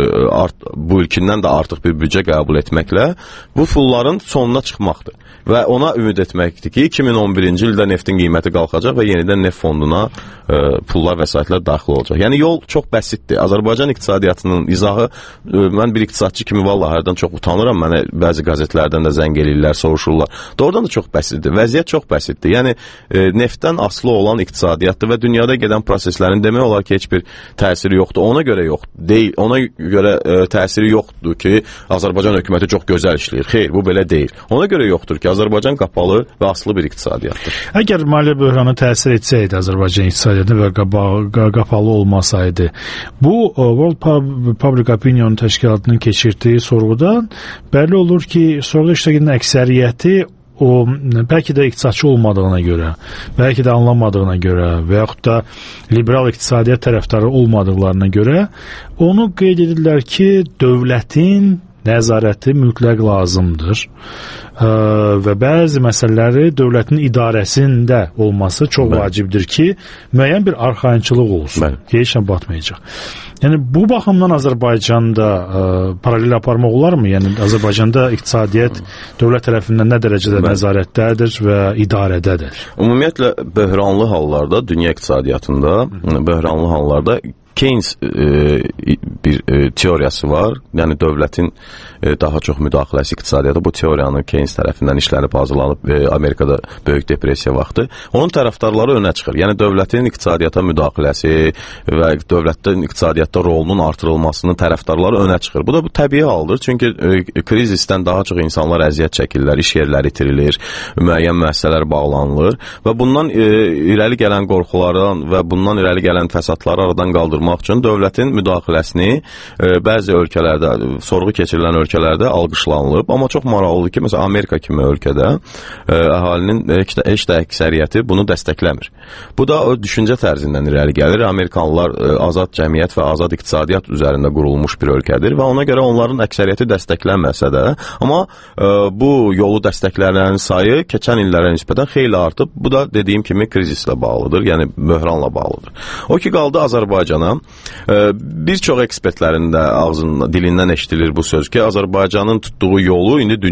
bu ilkindən də artıq bir büdcə qəbul etməklə bu pulların sonuna çıxmaqdır. Və ona ümid etməkdir ki, 2011-ci ildə neftin qiyməti qalxacaq və yenidən neft fonduna pullar, vəsaitlər daxil olacaq. Yəni yol çox bəsitdir. Azərbaycan iqtisadiyyatının izahı, mən bir iqtisadçı kimi vallahi hərdən çox utanıram. Mənə bəzi qəzetlərdən də zəng eləyirlər, soruşurlar. Doğrudan da çox bəsitdir. Vəziyyət çox bəsitdir. Yəni neftdən asılı olan iqtisadiyyatdır və dünyada gedən proseslərin demək olar ki, heç bir təsiri yoxdur. Ona görə yox deyil. Ona görə təsiri yoxdur ki, Azərbaycan hökuməti çox gözəl işləyir. Xeyr, bu belə deyil. Ona görə yoxdur ki, Azərbaycan qapalı və asılı bir iqtisadiyyatdır. Əgər maliyyə böhranı təsir etsəydi Azərbaycan iqtisadiyyatına və qapalı olmasaydı, bu World Public Opinion təşkilatının keçirdiyi sorğudan bəlli olur ki, sorğuda iştirak edən əksəriyyəti o bəlkə də iqtisadçı olmadığına görə, bəlkə də anlamadığına görə və yaxud da liberal iqtisadiyyat tərəfdarı olmadıqlarına görə onu qeyd edirlər ki, dövlətin nəzarəti mütləq lazımdır və bəzi məsələləri dövlətin idarəsində olması çox vacibdir ki, müəyyən bir arxayınçılıq olsun, heç nə batmayacaq. Yəni, bu baxımdan Azərbaycanda paralel aparmaq olarmı? Yəni, Azərbaycanda iqtisadiyyat dövlət tərəfindən nə dərəcədə nəzarətdədir və idarədədir? Ümumiyyətlə, böhranlı hallarda, dünya iqtisadiyyatında, böhranlı hallarda Keynes bir teoriyası var. Yəni dövlətin daha çox müdaxiləsi iqtisadiyyata. Bu teoriyanın Keynes tərəfindən işlənib, hazırlanıb Amerikada Böyük Depressiya vaxtı. Onun tərəfdarları önə çıxır. Yəni dövlətin iqtisadiyyata müdaxiləsi və dövlətin iqtisadiyyatda rolunun artırılmasının tərəfdarları önə çıxır. Bu da bu təbii haldır. Çünki krizisdən daha çox insanlar əziyyət çəkirlər, iş yerləri itirilir, müəyyən müəssisələr bağlanılır və bundan irəli gələn qorxulardan və bundan irəli gələn fəsadları aradan qaldırmaq üçün dövlətin müdaxiləsini bəzi ölkələrdə, sorğu keçirilən ölkələrdə alqışlanılıb. Amma çox maraqlıdır ki, məsələn, Amerika kimi ölkədə əhalinin heç də əksəriyyəti bunu dəstəkləmir. Bu da o düşüncə tərzindən irəli gəlir. Amerikanlılar azad cəmiyyət və azad iqtisadiyyat üzərində qurulmuş bir ölkədir və ona görə onların əksəriyyəti dəstəklənməsə də, amma bu yolu dəstəklənən sayı keçən illərə nisbətən xeyli artıb. Bu da dediyim kimi krizislə bağlıdır, yəni böhranla bağlıdır. O ki, qaldı Azərbaycana. Bir çox ekspertlərin də dilindən eşidilir bu söz ki, Azərbaycanın tutduğu yolu indi dünya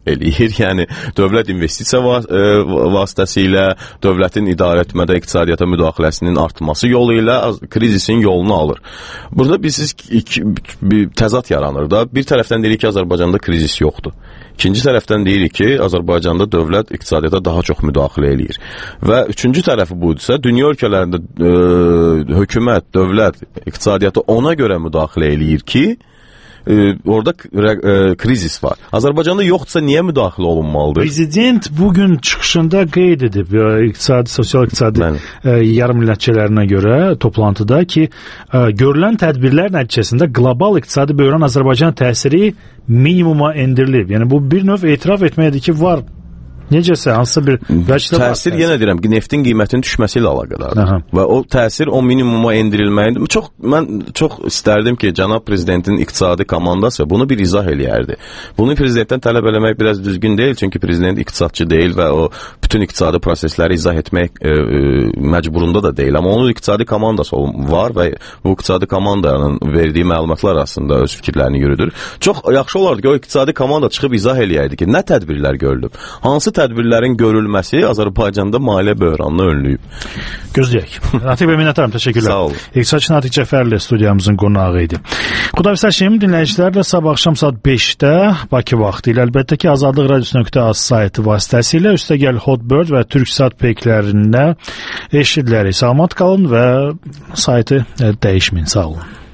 eləyir. Yəni dövlət investisiya vasitəsilə, dövlətin idarə etmədə iqtisadiyyata müdaxiləsinin artması yolu ilə krizisin yolunu alır. Burada biz bir təzad yaranır da. Bir tərəfdən deyirik ki, Azərbaycanda krizis yoxdur. İkinci tərəfdən deyirik ki, Azərbaycanda dövlət iqtisadiyyata daha çox müdaxilə eləyir. Və üçüncü tərəfi budursa, dünya ölkələrində hökumət, dövlət iqtisadiyyata ona görə müdaxilə eləyir ki, orada krizis var. Azərbaycanda yoxdursa niyə müdaxilə olunmalıdır? Prezident bugün çıxışında qeyd edib sosial-iqtisadi yarım millətçilərinə görə toplantıda ki, görülən tədbirlər nəticəsində qlobal iqtisadi böhran Azərbaycan təsiri minimuma endirilib. Yəni bu bir növ etiraf etməkdir ki, var. Necəsə, hansısa bir vəcdə var. Təsir, yenə deyirəm, neftin qiymətinin düşməsi ilə əlaqədardır. Və o təsir o minimuma endirilməlidir. Mən çox istərdim ki, cənab prezidentin iqtisadi komandası bunu bir izah eləyərdi. Bunu prezidentdən tələb eləmək biraz düzgün deyil, çünki prezident iqtisadçı deyil və o bütün iqtisadi prosesləri izah etmək məcburunda da deyil. Amma onun iqtisadi komandası var və bu iqtisadi komandanın verdiyi məlumatlar arasında öz fikirlərini yürüdür. Çox yaxşı olardı ki, o iqtisadi komanda çıxıb izah eləyərdi ki, nə tədbirlər görülüb, hansı tədbirlərin görülməsi Azərbaycanda maliyyə böhranını önləyib. Gözləyək. Natiq bəy, minnətdaram, təşəkkürlər. Sağ olun. İqtisadçı Natiq Cəfərli studiyamızın qonağı idi. Xudafizləşim, dinləyicilərlə sabah axşam saat 5-də Bakı vaxtı ilə, əlbəttə ki, Azadlıq Radiosu.az saytı vasitəsilə, üstəgəl Hotbird və Türksat peyklərində eşidilərik. Salamat qalın və saytı dəyişməyin. Sağ olun.